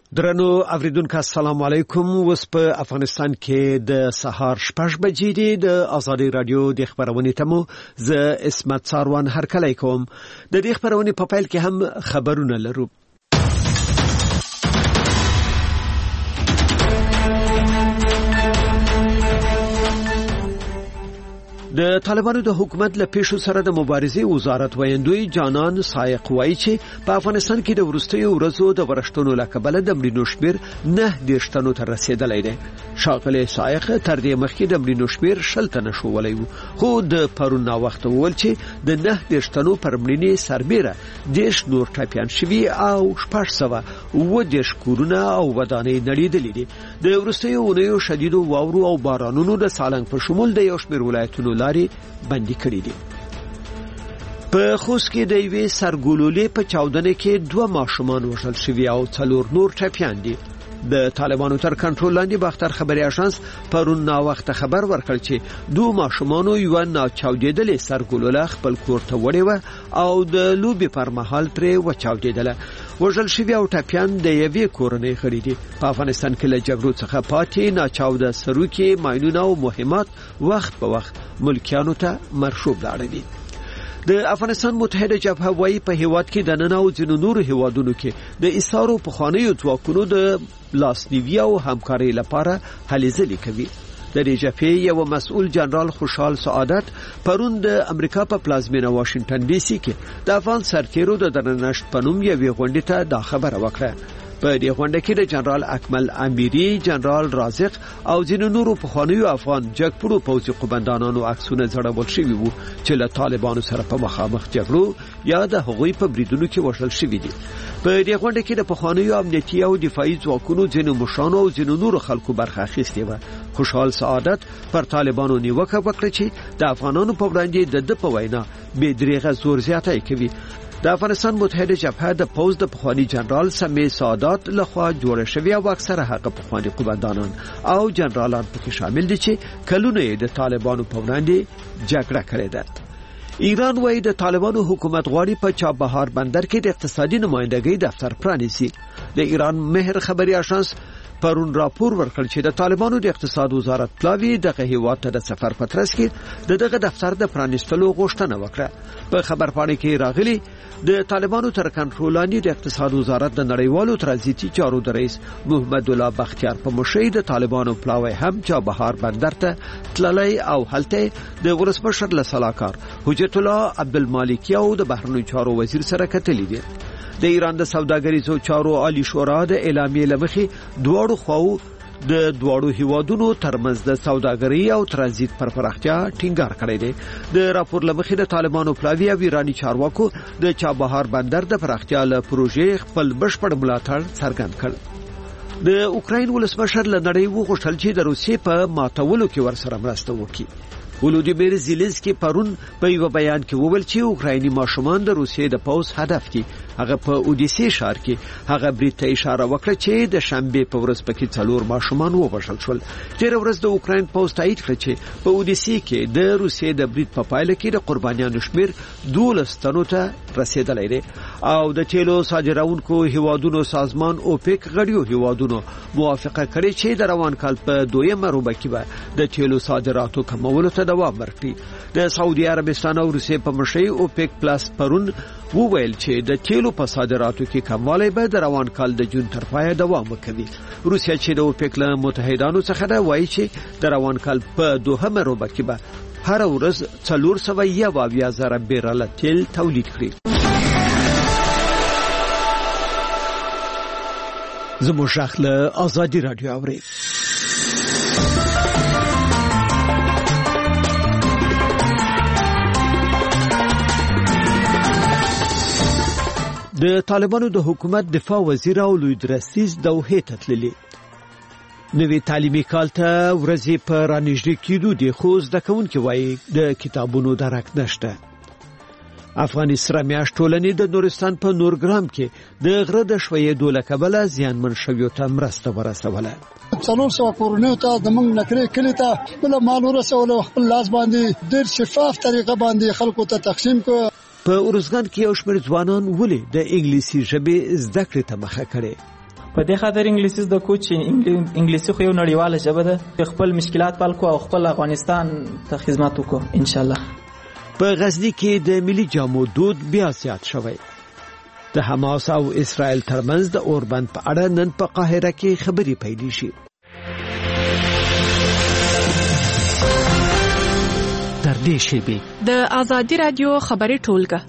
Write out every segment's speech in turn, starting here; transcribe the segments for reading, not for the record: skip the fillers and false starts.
درنو اوریدونکو السلام علیکم. وس په افغانستان کې د سهار 6 بجې دي. د آزادي رادیو د خبرونې تمو ز اسمت ساروان هرکلی کوم. د دې خبرونې په پیل کې هم خبرونه لرو. د طالبانو د حکومت له پیښو سره د مبارزې وزارت ویندوی جانان سایق وایي چې په افغانستان کې د ورستیو ورځو د ورشتونو لکبله د مړینو شمیر 9 تنو ته رسیدلی دی. شاغلی سایق تر دې مخکې د مړینو شمیر 10 تنه شولی و، خو د پرون وخت وویل چې د 9 تنو پر مړینې سربیره 10 نور ټاپیان شوي او 610 کورونه او ودانۍ نړیدلې دي. د ورستیو ونیو شدیدو واورو او بارانونو د سالنګ په شمول د یو شمیر ولایتونو لاري بندي کړې دي. په خوست کې د یوې سرګولولې په چاودنه کې 2 ماشومان وژل شوي او 4 نور ټپیان دي. د طالبانو تر کنټرول لاندې باختر خبري اژانس پرون نا وخت خبر ورکړ چې 2 ماشومانو یو نه چاودېدلې سرګولوله خپل کور ته وړي و او د لوبي پر مهال پرې و چاودېدله. وژل شوي او ټپیان د یوې کورنۍ غړي دي. په افغانستان کې له جګړو څخه پاتې ناچاوده سروکي ماینونه او مهمات وخت په وخت ملکیانو ته مرشوب لاړوي. د افغانستان متحده جبهه وايي په هیواد کې د نن او ځینو نورو هیوادونو کې د ایثارو په خوانیو ځواکونو د لاسنیوي او همکارۍ لپاره هلې ځلې کوي. د دې جبهې یو مسؤل جنرال خوشحال سعادت پرون د امریکا په پلازمینه واشنگټن ډي سي کې د افغان سرتیرو د درنښت پنوم یوې غونډې ته دا خبره وکړه. په دې غونډه کې د جنرال اکمل امیری، جنرال رازق او ځینو نورو پخوانیو افغان جګپړو پوځي قومندانانو عکسونه ځړول شوي وو چې له طالبانو سره په مخامخ جګړو یا د هغوی په بریدونو کې وژل شوي دي. په دې غونډه کې د پخوانیو امنیتي او دفاعي ځواکونو ځینو مشرانو او ځینو نورو خلکو برخه اخیستې و. خوشحال سعادت پر طالبانو نیوکه وکړه چې د افغانانو په وړاندې د په وینا بې دریغه زور زیاتی کوي. د افغانستان متحده جبهه د پوز د پخوانی جنرال سمیع سعادت لخوا جوړ شوی او اکثره هغه پخوانی قومندانان او جنرالان پکې شامل دي چې کلونه د طالبانو په وړاندې جګړه کړې ده. ایران وايي د طالبانو حکومت غواړي په چابهار بندر کې د اقتصادي نمائندګۍ دفتر پرانیزي. د ایران مهر خبري اژانس پرون راپور ورکړ چې د طالبانو د اقتصاد وزارت پلاوی دغه هیواد ته د سفر پترس کې دغه دفتر د پرانیستلو غوښتنه وکړه. په خبرپاڼه کې راغلي د طالبانو تر کنټرول لاندې د اقتصاد وزارت د نړیوالو ترانزیتي چارو د رئیس محمد الله بختیار په مشرۍ د طالبانو پلاوی هم چابهار بندر ته تللی او هلته د ولسمشر له سلاکار حجت الله عبدالمالکی او د بهرنیو چارو وزیر سره کتلي دي. د ایران د سوداګریزو چارو عالی شورا د اعلامیې لمخې دواړو خواو د دواړو هیوادونو ترمنځ د سوداګرۍ او ترانزیت پر پراختیا ټینګار کړی دی. د راپور لمخې د طالبانو پلاوی او ایرانی چارواکو د چابهار بندر د پراختیا له پروژې خپل بشپړ ملاتړ څرګند کړ. د اوکراین ولسمشر له نړۍ وغوښتل چې د روسیې په ماتولو کې ورسره مرسته وکړي. ولودیمیر زیلنسکي پرون په یو بیان کې وویل چې اوکرایني ماشومان د روسیې د پوز هدف دي. هغه په اودیسې شهر کې هغه برید ته اشاره وکړه چې د شنبه په ورځ پکې 4 ماشومان ووژل شول. تیر ورځ د اوکراین پوز تایید کړ چې په اودیسې کې د روسیې د برید په پایله کې د قربانیانو شمیر 12 تنو ته رسیدلی دی او د تیلو صادرونکو هیوادونو سازمان اوپک غړیو هیوادونو موافقه کړې چې د روان کال په 2مه روبه کې به د تیلو صادراتو کمولو ته دوام ورکړي. د سعودي عربستان او روسیې په مشرۍ اوپک پلس پرون وویل چې د تیلو په صادراتو کې کموالی به د روان کال د جون تر پایه دوام وکړي. روسیه چې د اوپک له متحدانو څخه ده وایي چې د روان کال په 2مه روبه کې به هر ورځ 471,000 بیرل تیل تولید کړي. زموږ شاخله آزادي رادیو اوري. د طالبانو د حکومت دفاع وزیر او لوی درستیز دوحې ته تللی. نوې تعلیمي کال ته ورځې په رانږدې کېدو دي خو زده کوونکي وایي د کتابونو درک نشته. افغان اسره میاشت ټولنې د نورستان په نورګرام کې د غره د شویېدو له کبله زیانمن شویو ته مرسته ورسوله. 400 کورونو ته د موږ نکرې کلی ته خپل مال ورسول او خپل لاس باندې ډېر شفاف طریقه باندې خلکو ته تقسیم کړ. په ارزګان کې یو شمېر ځوانان ولې د انګلیسي ژبې زده کړې ته مخه کړې. په دې خاطر انګلیسي زده کو چې انګلیسي خو یو نړیواله ژبه ده، خپل مشکلات حل کو او خپل افغانستان ته خدمت وکړو ان شاء الله. په غزنی کې د ملي جامو دود بیا زیات شوی. د حماس او اسرائیل ترمنځ د اوربند په اړه نن په قاهره کې خبري پیل شي. در دې شیبه د آزادی رادیو خبري ټولګه.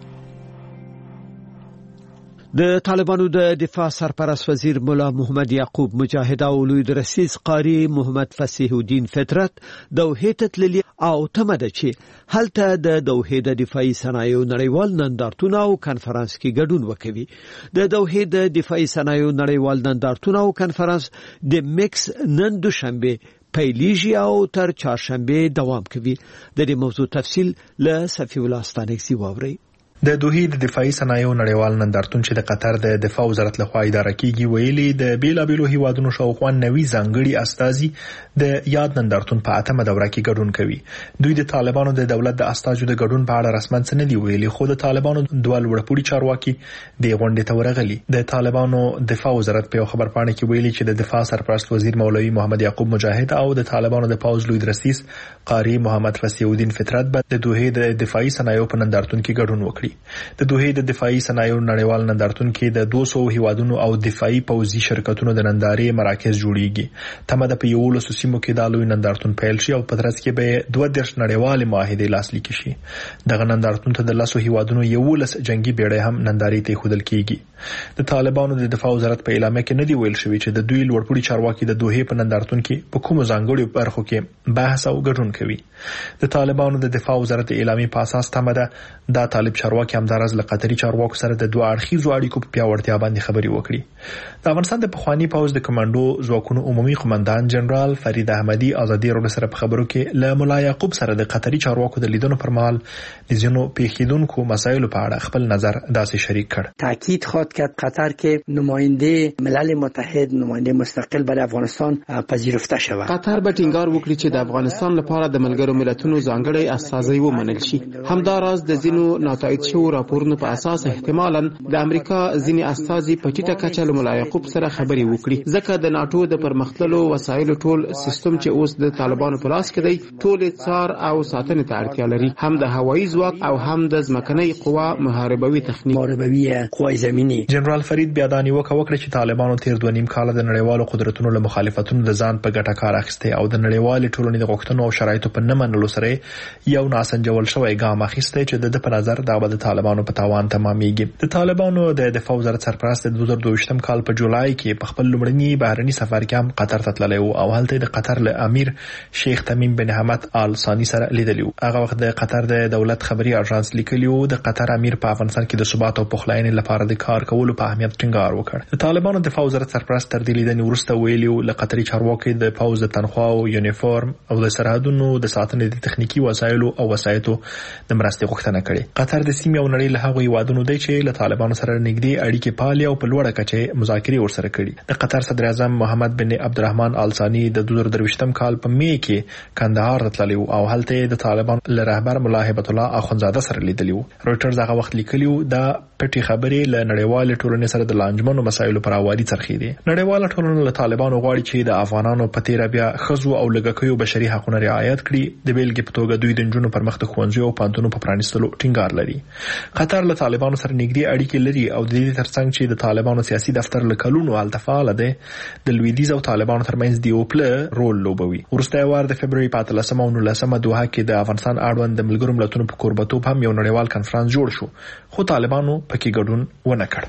د طالبانو د دفاع سرپرست وزیر مولا محمد یعقوب مجاهد او لوی درسیز قاری محمد فصیح الدین فطرت دوحه ته تللی او تمده چې هلته د دوحه د دفاعي صنایعو نړیوال نندارتون او کانفرنس کې ګډون وکوي. د دوحه د دفاعي صنایعو نړیوال نندارتون او کانفرنس د میکس نن دوشنبه پیلیږي او تر چهارشنبه دوام کوي. د دې موضوع تفصیل له صفی الله ستانکسي واوري. د دوحه د دفاعي صنایعو نړیوال نندارتون چې د قطر د دفاع وزارت لخوا اداره کیږي ویلي د بیلابیلو هیوادونو شاوخوا 90 ځانګړي استازي د یاد نندارتون په 8مه دوره کې ګډون کوي. دوی د طالبانو د دولت د استازو د ګډون په اړه رسماً څه نه دی ویلي، خو د طالبانو دوه لوړپوړي چارواکي د غونډې ته ورغلي. د طالبانو دفاع وزارت په خبر پاڼه کې ویلي چې د دفاع سرپرست وزیر مولوی محمد یعقوب مجاهد او د طالبانو د پوز لوی درسیس قاری محمد فصیح الدین فطرت به د دوحه د دفاعي صنایعو په نندارتون کې ګډون وکړي. د دوحه د دفاعي صنایعو نړیوال نندارتون کې د 200 هیوادونو او دفاعي پوځي شرکتونو د نندارې مراکز جوړیږي. تمه د په 11 سیمو کې د لوی نندارتون پیل شي او په ترڅ کې به 22 نړیوال معاهده لاسلیک شي. دغه نندارتون ته د 100 هیوادونو 11 جنگي بیړۍ هم نندارې ته خودل کیږي. د طالبانو د دفاع وزارت په اعلامیه کې نه دی ویل شوی چې د دوی لوړپوړي چارواکي د دوحه په نندارتون کې په کومو ځانګړو برخو کې بحث او ګډون کوي. د طالبانو د دفاع وزارت اعلامیه په اساس تمه ده د طالب چارواکي همدارز له قطري چارواکو سره د دوه اړخیزو اړیکو په پیاوړتیا باندې خبري وکړي. د افغانستان د پخوانی پوز د کمانډو ځواکونو عمومي قومندان جنرال فرید احمدي ازادي راډیو سره په خبرو کې له مولا یعقوب سره د قطري چارواکو د لیدنو پر مهال د ځینو پیښیدونکو مسایلو په اړه خپل نظر داسې شریک کړ. تاکید خواد کرد قطر که نماینده ملل متحد، نماینده مستقل برای افغانستان پذیرفته شود. قطر به ټینګار وکړي چې د افغانستان لپاره د ملګرو ملتونو ځانګړی استازی ومنل شي. همداراز د ځینو ناتایید شوو راپورونو په اساس احتمالاً د امریکا ځینې استازي په ټیټه کچه له مولا یعقوب سره خبري وکړي، ځکه د ناتو د پرمختللو وسایلو ټول سیستم چې اوس د طالبانو په لاس کې دی ټول څار او ساتنې ته اړتیا لري، هم د هوایي ځواک او هم د ځمکنۍ قوا محاربوي تخنیک محاربوي قوای زمینی. جنرال فرید بیا دا نیوکه وکړه چې طالبانو تیر 2.5 کال د نړیوالو قدرتونو له مخالفتونو د ځان په ګټه کار اخیسته او د نړیوالې ټولنې د غوښتنو او شرایطو په نه منلو سره یو ناسنجول شوی ګام اخیسته چې د په نظر دا د طالبانو په تاوان تمامېږي. د طالبانو د دفاع وزارت سرپرست د 2022 کال په جولای کې په خپل لومړني بهرني سفر کې هم قطر ته تللی او هلته د قطر له امیر شیخ تمیم بن حمد آل ثانی سره لیدلی. هغه وخت د قطر د دولت خبري اژانس لیکلی او د قطر امیر په افغانستان کې د ثبات او پخلاینې لپاره د کار کولو په اهمیت ټینګار وکړ. د طالبانو دفاع وزارت سرپرست تر دې لیدنې وروسته ویلي له قطري چارواکي د پوز د تنخوا او یونیفورم او د سرحدونو د ساتنې د تخنیکی وسایلو او وسایطو د مرستې غوښتنه کړې. قطر د سیمې او نړۍ له هغو هیوادونو دی چې له طالبانو سره نږدې اړیکې پالي او په لوړه کچه مذاکرې ورسره کړي. د قطر صدر اعظم محمد بن عبدالرحمن آل ثانی د 2023 کال په می کې کندهار ته تللی او هلته د طالبان له رهبر مولا هیبت الله اخونزاده سره لیدلی. رويټرز هغه وخت لیکلی دا پټي خبرې له نړیوال ټولنې سره د لانجمنو مسایلو پر اواري څرخي دي. نړیوال ټولنه له طالبانو غواړي چې د افغانانو په تیر بیا خزو او لګکیو بشري حقوقو رعایت کړي. د بیلګې په توګه دوی د جنونو پر مخ د ښوونځي او پانتونو په پرانیستلو ټینګار لري. قطر له طالبانو سره نږدې اړیکې لري او د دې ترڅنګ چې د طالبانو سیاسي دفتر له کلونو التفاعل ده د لویدیز او طالبانو ترمنځ دی اوپل رول لوبوي. ورسته وار د فبرवरी 15 او 19 دوحه کې د افغانستان اړوند د ملګرو ملتونو په کوربتوب هم یو نړیوال کانفرنس جوړ شو خو طالبانو پکې ګډون ونه کړ.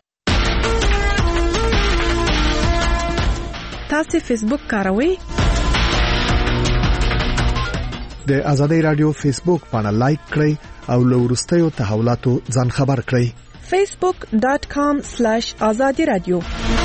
تاسو فیسبوک کاروئ؟ د آزادۍ رادیو فیسبوک باندې لایک کړئ او له وروستیو تحولاتو ځان خبر کړئ. facebook.com/azadi radio.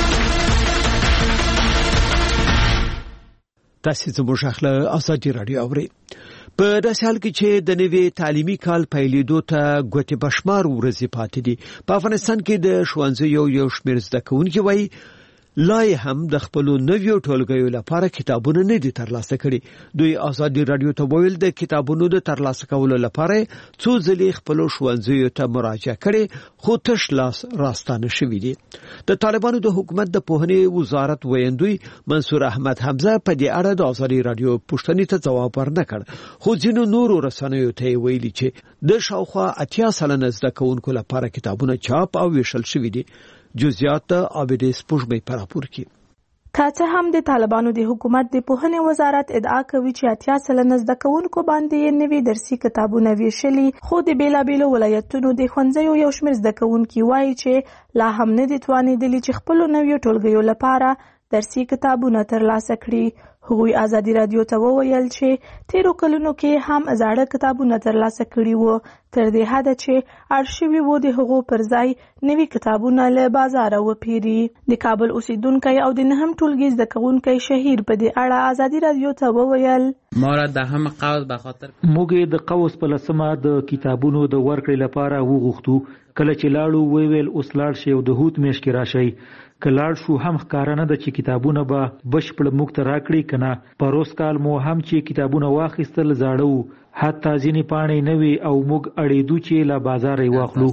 تاسو زموږ خپل آزادۍ رادیو اورئ. په داسې حال کې چې د نوي تعلیمي کال پیلېدو ته ګوتې بشمار ورځې پاتې دي، په افغانستان کې د ښوونځیو یو شمېر زده کوونکي وایي لا هم د خپل نویو ټولګیو لپاره کتابونه نه دي ترلاسه کړي. دوی ازادي رادیو ته ویل د کتابونو د ترلاسه کولو لپاره څو ځلې خپل ښوونځیو ته مراجعه کړي خو تش لاس راستانه شوې دي. د طالبانو د حکومت د پوهنې وزارت ویاندوی منصور احمد حمزه په دې اړه د ازادي رادیو پوښتنې ته ځواب ورنکړ، خو ځینو نورو رسنیو ته ویلي چې د شاوخوا 80 سلنه زده کوونکو لپاره کتابونه چاپ او ویشل شوي دي. جزئیات عابدې سپوږمۍ په راپور کې. که څه هم د طالبانو د حکومت د پوهنې وزارت ادعا کوي چې 80 سلنه زده کوونکو باندې نوي درسي کتابونه ویشلي، خو د بیلابیلو ولایتونو د ښوونځیو یو شمېر زده کوونکي وایي چې لا هم نه دي توانېدلي چې خپلو نویو ټولګیو لپاره درسي کتابونه ترلاسه کړي. هغوی ازادي رادیو ته وویل چې تیرو کلونو کې هم زاړه کتابونه ترلاسه کړي وو، تر دې حده چې اړ شوي وو د هغو پر ځای نوي کتابونه له بازاره وپیري. د کابل اوسیدونکی او د نهم ټولګي زده کوونکی شهیر په دې اړه ازادي رادیو ته وویل ما را د هم قوس به خاطر موږ د قوس په لسمه د کتابونو د ورکړې لپاره وغوښتو. کله چې لاړو ویل اوس لاړ شي او د هوت میاشت کې راشي. کلاړ شو هم ښکارانه د چې کتابونه به بشپړ موږ ته راکړي کنه. پروس کال مو هم چې کتابونه واخیستل زاړه وو، حتی ځینې پاڼې نوي او موږ اړېدو چې له بازار یې واخلو.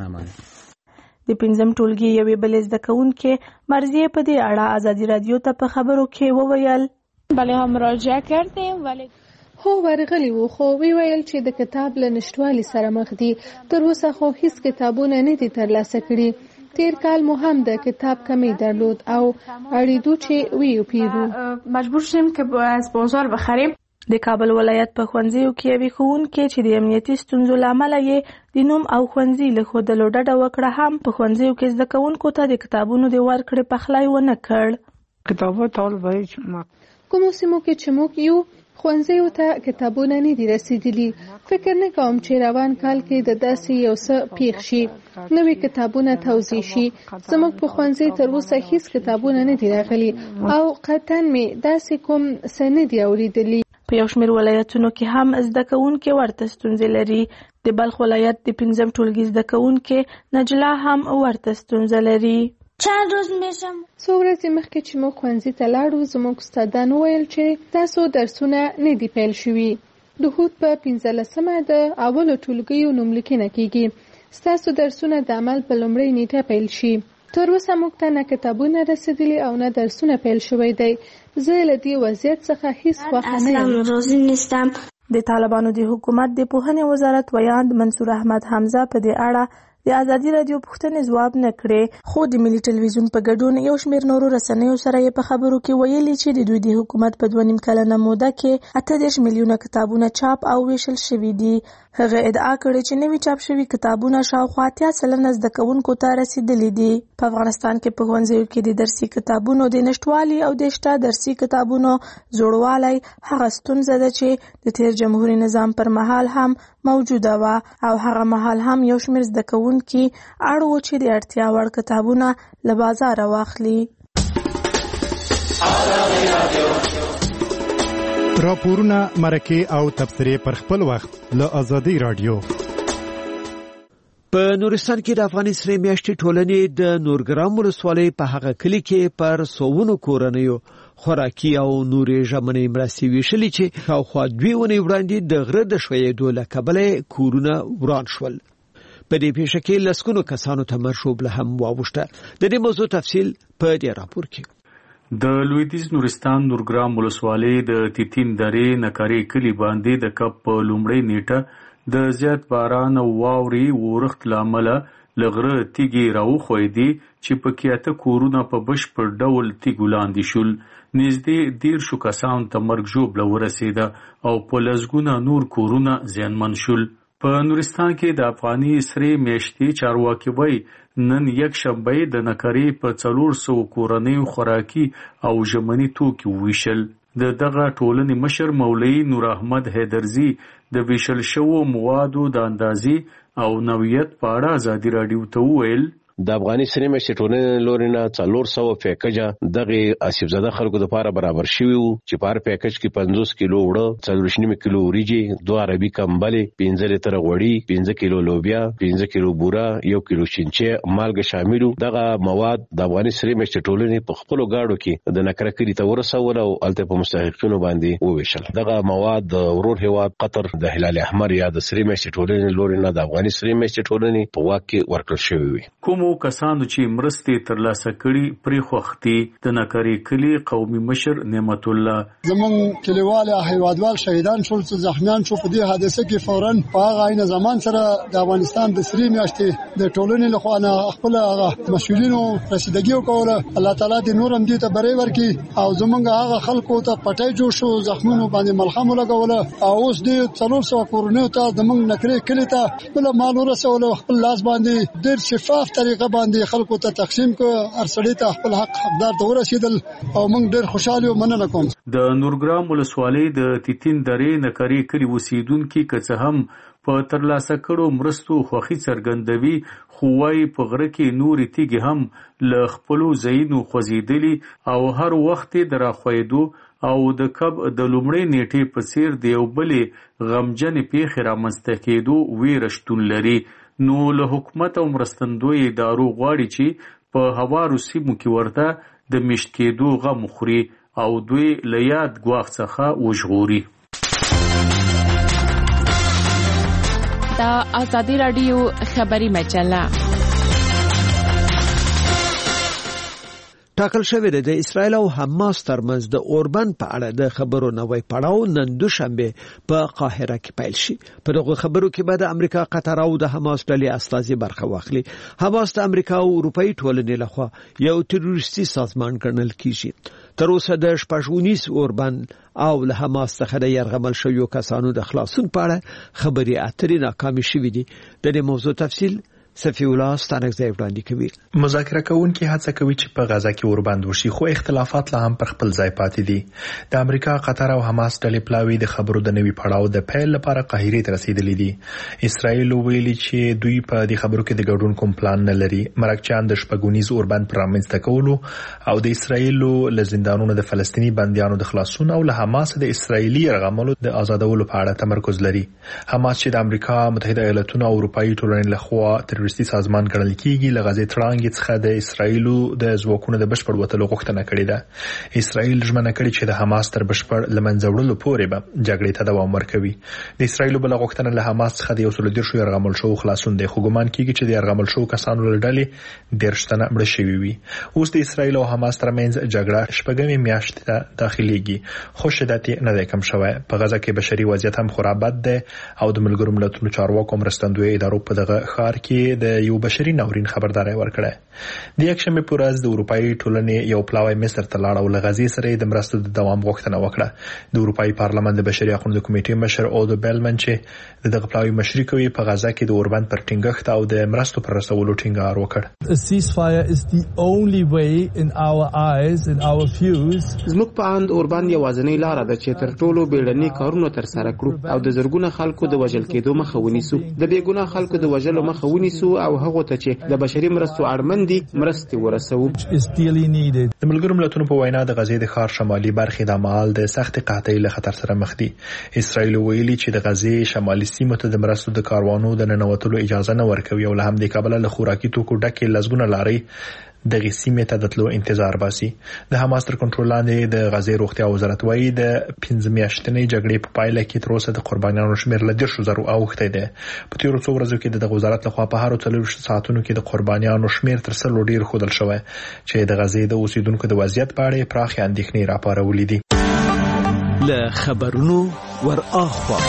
د پنځم ټولګي یوې بلې زده کوونکې مرضیه په دې اړه ازادي رادیو ته په خبرو کې وویل بله هم مراجعه کردیم ولی هو ورغلی وو، خو وی ویل چې د کتاب له نشټوالي سره مخ دي. تر اوسه خو هیڅ کتابونه نه دي ترلاسه کړي. تیر کال مو هم د کتاب کمی درلود او اړیدو چې ویو پیرو مجبور شدیم که از بازار بخریم. د کابل ولایت په ښوونځیو کې یوې ښوونکې چې د امنیتي ستونزو له امله یې د نوم او ښوونځي له ښودلو ډډه وکړه هم په ښوونځیو کې زده کوونکو ته د کتابونو د ورکړې پخلی ونه کړ. کتابونه ټول وایي چې کومو سیمو کې چې موږ یو ښوونځیو ته کتابونه نه دي رسیدلي. فکر نه کوم چې روان کال کې د داسې یو څه پیښ شي، نوې کتابونه توزیع شي. زموږ په ښوونځي تر اوسه هیڅ کتابونه نه دي راغلي او قطعا مې داسې کوم څه نه دي اورېدلي. په یو شمېر ولایتونو کې هم زده کوونکي ورته ستونزې لري. د بلخ ولایت د 5م ټولګي زده کوونکې نجلا هم ورته ستونزه لري. چند روز میشم څو ورځې مخکې چې موږ ښوونځي ته لاړو زموږ استادان وویل چې تاسو درسونه نه دي پیل شوي. د هوت په 15مه د اولو ټولګیو نوملیکنه کیږي. ستاسو درسونه د عمل په لومړۍ نیټه پیل شي. تر اوسه موږ ته نه کتابونه رسیدلي او نه درسونه پیل شوی دی. زه له دې وضعیت څخه هیڅ خوښه نه یم. راضي نیستم. د طالبانو د حکومت د پوهنې وزارت ویاند منصور احمد حمزه په دې اړه د ازادي رادیو پوښتنې ځواب نه کړې، خو د ملي ټلویزیون په ګډون یو شمېر نورو رسنیو سره یې په خبرو کې ویلي چې د دوی د حکومت په 2.5 کلنه موده کې 38 میلیونه کتابونه چاپ او ویشل شوي دي. هغه ادعا کړې چې نوي چاپ شوي کتابونه شاوخوا 80 سلنه زده کوونکو ته رسیدلي دي. په افغانستان کې په ښوونځیو کې د درسي کتابونو د نشټوالي او د شته درسي کتابونو زوړوالی هغه ستونزه ده چې د تیر جمهوریت نظام پر مهال هم موجوده وه او هغه مهال هم یو شمېر زده کوونکي اړ وو چې د اړتیا وړ کتابونه له بازاره واخلي. راپورونه، مرکې او تبصرې پر خپل وخت له ازادي رادیو. په نورستان کې د افغاني سرې میاشتې ټولنې د نورګرام ولسوالۍ په هغه کلي کې پر سوونو کورنیو خوراکي او نورې ژمنې مرستې ویشلې چې شاوخوا 2 ونې وړاندې د غره د ښویېدو له کبله کورونه وران شول. په دې پیښه کې لسګونو کسانو ته مرشوب له هم واوښته. د دې موضوع تفصیل په دې راپور کې. د لویدیځ نورستان نورګرام ولسوالۍ د تیتین درې نکاري کلی باندې د کب په لومړۍ نیټه د زیات باران او واورې ورښت لامل لغره تیږي راوخوېدي چې په کېته کورونه په بشپړ ډول تیګو لاندې شول. نږدې 10 کسان ته مرګ ژوبله ورسېده او په لسګونه نور کورونه زیانمن شول. په نورستان کې د افغاني سرې میاشتې چارواکي وایي نن یک شنبه د نکري په 400 کورنیو خوراکي او ژمني توکي ویشل. د دغه ټولنې مشر مولوي نور احمد حیدرزي د ویشل شوو موادو د اندازې او نوعیت په اړه ازادي رادیو ته وویل د افغاني سینما سټورونو لورینه 400 پیکجه دغه اسیب زده خلکو لپاره برابر شوی وو چې په هر پیکج کې 50 کیلو وړه 4.5 کیلو وریجې 2 عربي کمبلې 15 لیټر غوړي 15 کیلو لوبیا 15 کیلو بوره 1 کیلو چنچه مالګه شاملو. دغه مواد د افغاني سینما سټورونو په خپل گاډو کې د نکرکری ته ورسول او الته په مستحقینو باندې وویشل. دغه مواد د ورور هیواد قطر د هلال احمر یا د سینما سټورونو لورینه د افغاني سینما سټورونو په واکه ورکړل شوی وي. کومو کسانو چې مرستې ترلاسه کړي پرې خوختي د نکري کلی قومي مشر نعمت الله زمون کلیوال هیوادوال شهیدان شول څه زخمیان شو په دې حادثه کې فوراً په هغه عین زمان سره د افغانستان د سری میاشتې د ټولنې له خوا نه خپل مسؤلینو رسیدګي وکوله. الله تعالی دې نورم دې ته بری ورکړي او زمونږ هغه خلکو ته پټای جوړ شو زخمونو باندې ملخم لګوله او اوس دې 400 کورونه ته زمونږ نکري کلی ته بل مال ورسول خپل لاس باندې ډېر شفاف طریقه باندې خلکو ته تقسیم کو ارسړی ته خپل حقدار ته ورسیدل او موږ ډېر خوشاله ومننه کوم. د نورګرام ولسوالۍ د تیتین درې نکري کلی اوسیدونکو که هم په ترلاسه کړو مرستو خوخي څرګندوي خو وايي په غره کې نوري تیږي هم ل خپلو زینو خوځیدلی او هر وخت د راخویدو او د کب د لومړی نیټې په څیر د یو بلې غمجن پیښې رامنځته کېدو ویره شتون لري. نو له حکومت او مرستندوی ادارو غواړي چې په هوارو سیمو کې ورته د میشت کېدو غم خوري او دوی له یاد ګواښ څخه وژغوري. دا آزادی رادیو خبری مجله ټاکل شوې ده د اسرایل او حماس ترمنځ د اوربند په اړه د خبرو نوې پړاو نن دوشنبه په قاهره کې پیل شي. په دغه خبرو کې به د امریکا، قطر او د حماس ډلې استازي برخه واخلي. حماس د امریکا او اروپאי ټولنې لخوا یو تروریستي سازمان ګڼل کیږي. تر اوسه د 19 اوربند او له حماس څخه د يرغمل شویو کسانو د خلاصون په اړه خبري اترې ناکامې شوې دي. د دې موضوع تفصیل صفی الله ستانکزی وړاندې کوي. مذاکره کوونکي هڅه کوي چې په غزا کې اوربند وشي خو اختلافات لا هم پر خپل ځای پاتې دي. د امریکا، قطر او حماس ډلې پلاوي د خبرو د نوي پړاو د پیل لپاره قاهره ته رسیدلې دي. اسرائیل ویلي چې دوی په دې خبرو کې د ګډون کوم پلان نه لري. مرکچان د شپږونیز اوربند پر رامنځته کولو او د اسرائیل له زندانونو د فلسطینی بنديانو د خلاصون او له حماس د اسرائیلي یرغملو د آزادولو په اړه تمرکز لري. حماس چې د امریکا متحده ایالاتونو او اروپאי ټولنې لخوا تروریستي سازمان ګڼل کیږي لغزي ترانګ څخه د اسرایلو د ځواکونو د بشپړ وټلو غوښتنه کړې ده. اسرایل ژمنه کړې چې د حماس تر بشپړ لمنځوړلو پورې به جګړې ته دوام ورکوي. د اسرایلو بل غوښتنه له حماس څخه د 110 يرغمل شو خلاصون دی. خو ګمان کیږي چې د يرغمل شو کسانو لړلې درشتنه مړ شوی وي. اوس د اسرایل او حماس ترمنځ جګړه شپږمې میاشت ته داخليږي. خو شدت نه ده کم شوی. په غزا کې بشري وضعیت هم خرابت ده او د ملګرو ملتونو چارواکو مرستندوی ادارو په دغه ښار کې د یو بشري ناورین خبرداري ورکړه. د یکشنبه پر ورځ د اروپאי ټولنې یو پلاوی مصر ته لاړ او لغزي سره د مرستو د دوام غوښتنه وکړه. د اروپאי پارلمان د بشري حقوقو د کمیټې مشر اودو بیلمن چې دغه پلاوی مشري کوي په غزا کې د اوربند پر ټینګښت او د مرستو پر رسولو ټینګار وکړ. A ceasefire is the only way in our eyes, in our views. زموږ په اند اوربند یوازینی لار ده چې تر ټولو بیړني کارونه تر سره کړو او د زرګونه خلکو د وژل کېدو مخه ونیسو. د بیګونه خلکو د وژلو مخه ونیسو او هغه ته چې د بشري مرستو اړمندي مرستي ورسوي. د ملګرو ملتونو په وینا د غزې د ښار شمالي برخې د مال د سخت قحطۍ له خطر سره مخ دي. اسرائیل ویلي چې د غزې شمالي سیمو ته د مرستو د کاروانو د ننوتلو اجازه نه ورکوي او له همدې کبله له خوراکي توکو ډکې لزګونه لارې د غسیمه ته د تلو انتظار باسي. د حماس تر کنټرول لاندې د غزې روغتیا وزارت وايي د 15 میاشتنۍ جګړې په پایله کې تر اوسه د قربانیانو شمېر له 10,000 اوښتی دی. په تیرو څو ورځو کې د وزارت لخوا په هر 24 ساعتونو کې د قربانیانو شمېر تر 100 ډیر ښودل شوی چې د غزې د اوسیدونکو د وضعیت په اړه پراخ اندېښنې راپارولې دي. له خبرونو ور اخوا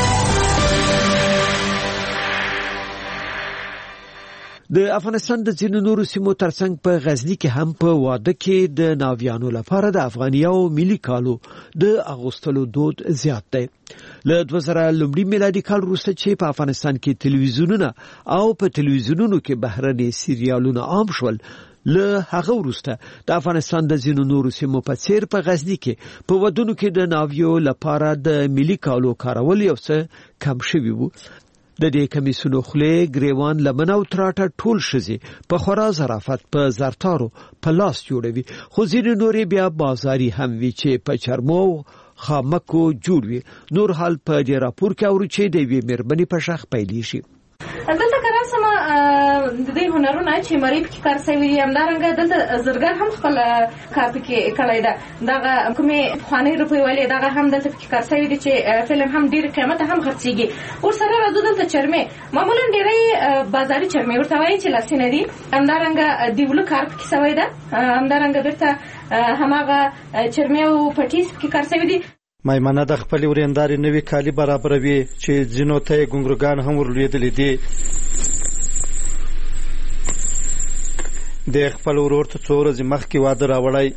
د افغانستان د ځینو نورو سیمو ترڅنګ په غزنی کې هم په واده کې د ناویانو لپاره د افغانیو ملي کالو د اغوستلو دود زیات دی. له 2000 میلادي کال وروسته چې په افغانستان کې تلویزیونونه او په تلویزیونونو کې بهرني سریالونه عام شول، له هغه وروسته د افغانستان د ځینو نورو سیمو په څیر په غزنی کې په ودونو کې د ناویو لپاره د ملي کالو کارول یو څه کم شوی وو. د دې کمیسونو خله ګریوان لمن او تراټه ټول شزي په خورا ظرافت په زرتارو په لاس جوړوي خو ځینې نورې بیا بازاري هم وی چې په چرمو خامکو جوړ وي. نور حال په دې راپور کې اورو چې د وی مربني په شخ پیلې شي. دلته کراسمه د دې هنرونه چې مری په کار سوي همدارنګه دلته زرګر هم خپل کار کې کړی دا دغه کومې خواني روپی ولې دغه هم دلته په کار سوي دي چې فلم هم ډیر قیمت هم خرڅيږي او سره راځو دلته چرمه معمولا ډیرې بازاري چرمه ورته وایي چې لاسینه دي همدارنګه دیولو کار کې سوي ده همدارنګه بیرته هماغه چرمه او پټیس کې کار سوي دي. میمنه د خپل ورېنداري نوې کالی برابروي چې ځینو ته ګونګرګان هم ورلېدلې دي. د خپل ورور ته څو ورځې مخکې واده راوړی.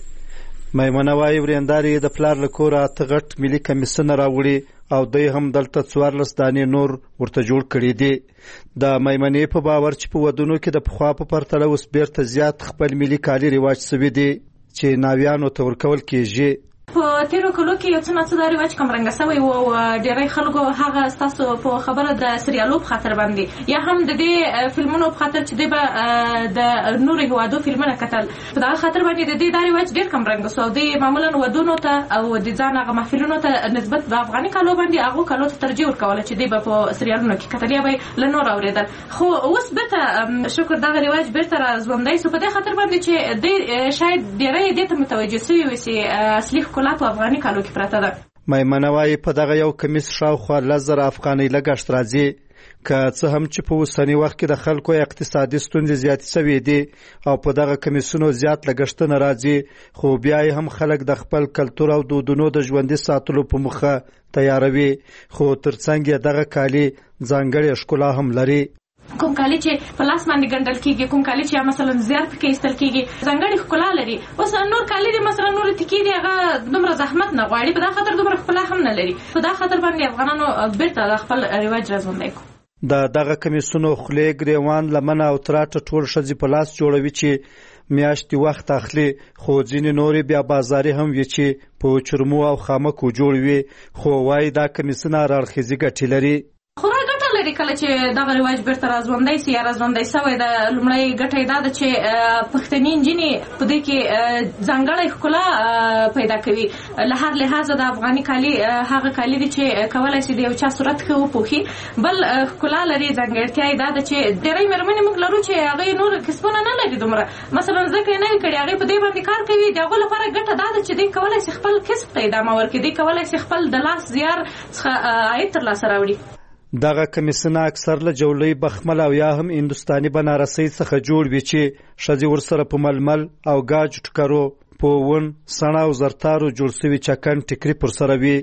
میمنه وایي ورېنداري د پلار له کوره اته غټ ملي کمیسونه راوړي او دوی هم دلته 14 دانې نور ورته جوړ کړي دي. د میمنې په باور چې په ودونو کې د پخوا په پرتله اوس بیرته زیات خپل ملي کالي رواج سوي دي چې ناویانو ته ورکول کېږي. په تیرو کلو کې یو څه ناڅه دا رواج کمرنګه سوی و او ډېری خلکو هغه ستاسو په خبره د سریالو په خاطر باندې یا هم د دې فلمونو په خاطر چې دوی به د نورو هیوادو فلمونه کتل په دغه خاطر باندې د دې دا رواج ډېر کمرنګه سو دوی معمولا ودونو ته او د ځان هغه محفلونو ته نسبت د افغاني کالو باندې هغه کالو ته ترجیح ورکوله چې دوی به په سریالونو کې کتل یا به له نور اورېدل. خو اوس بیرته شکر دغه رواج بیرته را ژوندی سو په دې خاطر باندې چې دوی شاید ډېری دې ته متوجه سوي وي چې اصلي ښکلا په افغاني کالو کې پراته ده. میمنه وایي په دغه یو کمیس شاوخوا 10,000 افغانۍ لګښت راځي که څه هم چې په اوسني وخت کې د خلکو اقتصادي ستونزې زیاتې سوي دي او په دغه کمیسونو زیات لګښتونه راځي خو بیا هم خلک د خپل کلتور او دودونو د ژوندي ساتلو په موخه تیاروي خو ترڅنګ دغه کالي ځانګړې ښکلا هم لري. کوم کالی چې په لاس باندې ګنډل کیږي کوم کالی چې مثلا زیار پکې ایستل کیږي ځانګړې ښکلا لري. اوس نور کالی دي مثلا نور تکي دي هغه دومره زحمت نه غواړي په دغه خاطر دومره ښکلا هم نه لري. په دغه خاطر باندې افغانانو بیرته د خپل رواج راژوندی کړو. د دغه کمیسونو خولې ګریوان لمنه او تراټه ټول ښځې په لاس جوړوي چې میاشتې وخت اخلي خو ځینې نورې بیا بازاري هم وي چې په چرمو او خامکو جوړ وي خو وایي دا کمیسونه هراړخیزې ګټې لري. خورا ګټه لري کله چې دغه رواج بیرته راژوندی سي یا راژوندی سوی د لومړی ګټه یې دا ده چې پښتني نجونې په دې کې ځانګړی ښکلا پیدا کوي. له هر لحاظه د افغاني کالي هغه کالي دي چې کولی شي د یو چا صورت ښه وپوښي. بل ښکلا لري ځانګړتیا یې دا ده چې ډېری مېرمنې موږ لرو چې هغې نور کسبونه نه لري دومره مثلا زده کړې نه وي کړې هغې په دې باندې کار کوي. د هغو لپاره ګټه دا ده چې دوی کولی شي خپل کسب ته ادامه ورکړي دوی کولی شي خپل د لاس زیار څخه عاید ترلاسه راوړي. دغه کمیسونه اکثر له جولۍ بخمل او یا هم هندوستاني بنارسۍ څخه جوړ وي چې ښځې ورسره په ململ او ګاج ټکرو په ون سڼه او زرتارو جوړ سوي چکن ټیکري پر سره وي.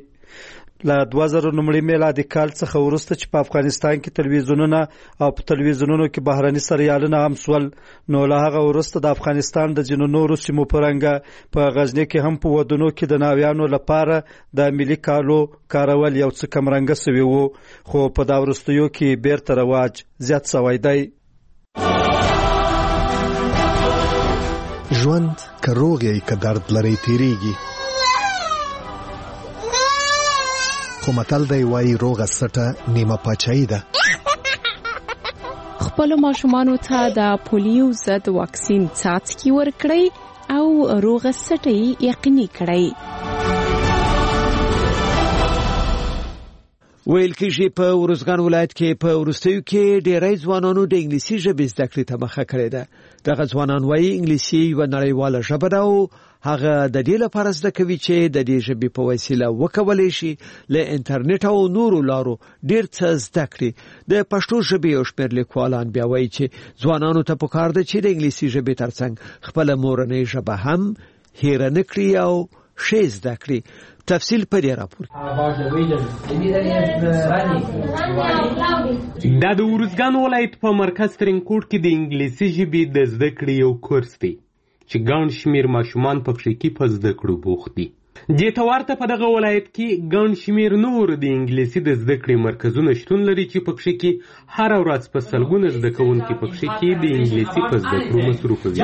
له 2009 میلادي کال څخه وروسته چې په افغانستان کې تلویزیونونه او په تلویزیونونو کې بهرني سریالونه هم سول نو له هغه وروسته د افغانستان د ځینو نورو سیمو په رنګه په غزني کې هم په ودونو کې د ناویانو لپاره د ملي کالو کارول یو څه کمرنګه سوي وو خو په دا وروستیو کې بیرته رواج زیات سوی دی. ژوند که روغ یې که درد لري تیریږي خو متل دی وایي روغه سټه نیمه پاچاهي ده. خپلو ماشومانو ته د پولیو ضد واکسین څاڅکي ورکړئ او روغه سټه یقیني کړئ. ویل کېږي په ورزګان ولایت کې په وروستیو کې ډېری ځوانانو د انګلیسي ژبې زده کړې ته مخه کړې ده. دغه ځوانان وایي انګلیسي یوه نړیواله ژبه ده او هغه د دې لپاره زده کوي چې د دې ژبې په وسیله وکولی شي له انټرنیټ او نورو لارو ډېر څه زده کړي. د پښتو ژبې یو شمېر لیکوالان بیا وایي چې ځوانانو ته پکار ده چې د انګلیسي ژبې ترڅنګ خپله مورنۍ ژبه هم هېره نه کړي او ښې زده کړي. تفصیل په دې راپور دا د ورزګان ولایت په مرکز ترینکوټ کې د انګلیسي ژبې د زده کړې یو کورس دی چې ګڼ شمېر ماشومان پکې کې په زده کړو بوخت دي. دې ته ورته په دغه ولایت کې ګڼ شمېر نور د انګلیسي د زده کړې مرکزونه شتون لري چې پکې کې هره ورځ په سلګونه زده کوونکي پکې کې د انګلیسي په زده کړو مصروف دي.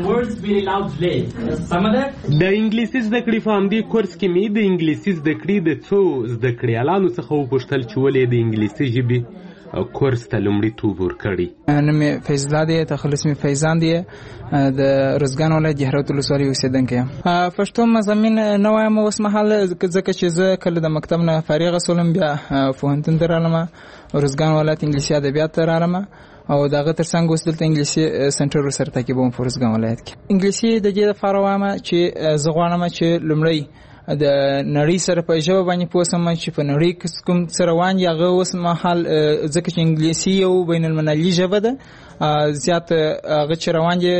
د انګلیسي زده کړې په همدې کورس کې مې د انګلیسي زده کړې د څو زده کړیالانو څخه وپوښتل چې ولې د انګلیسي ژبې کورس ته لومړیتوب ورکړی. نوم مې فیض الله دی، تخلص مې فیضان دی، د روزګان ولایت جهرات ولسوالۍ اوسېدونکی یم. پښتو مضامین نه وایم اوس مهال ځکه چې زه کله د مکتب نه فارغه شولم بیا پوهنتون ته رالم، روزګان ولایت انګلیسي ادبیات ته رالم او دغه ترڅنګ اوس دلته انګلیسي سنټر ورسره تعقیبوم په روزګان ولایت کې. انګلیسي د دې لپاره وایم چې زه غواړم چې لومړی د نړۍ سره په ژبه باندې پوه سم چې په نړۍ کې کوم څه روان دي هغه اوس مهال ځکه چې انګلیسي یو بین المللي ژبه ده، زیات هغه چې روان دي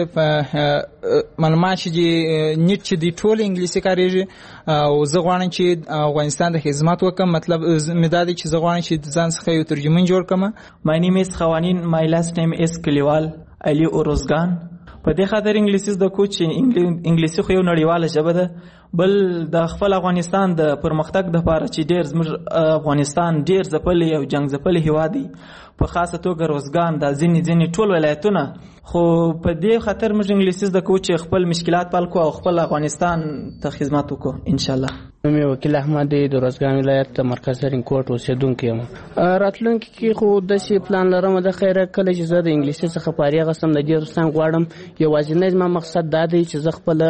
په معلومات چې دي نیټ چې دي ټول انګلیسي کاریږي او زه غواړم چې افغانستان د خدمت وکم. مطلب مې دا دی چې زه غواړم چې ځان څخه یو ترجمن جوړ کړم. My name is خوانین، my last name is کلیوال علي اورزګان. په دې خاطر انګلیسي زده کو چې انګلیسي خو یو نړیواله ژبه ده، بل د خپل افغانستان د پرمختګ لپاره چې ډېر زموږ افغانستان ډېر ځپلی او جنګ ځپلی هېواد دی، په خاصه توګه روزګان دا ځینې ټول ولایتونه، خو په دې خاطر موږ انګلیسي زده کوو چې خپل مشکلات حل کړو او خپل افغانستان ته خدمت وکړو انشاءالله. نوم یې وکیل احمد دی، د روزګان ولایت د مرکز ترینکوټ اوسېدونکی یم. راتلونکي کې خو داسې پلان لرم د خیره کله چې زه د انګلیسي څخه فارغه شم د دې ترڅنګ غواړم یوازینی زما مقصد دا دی چې زه خپله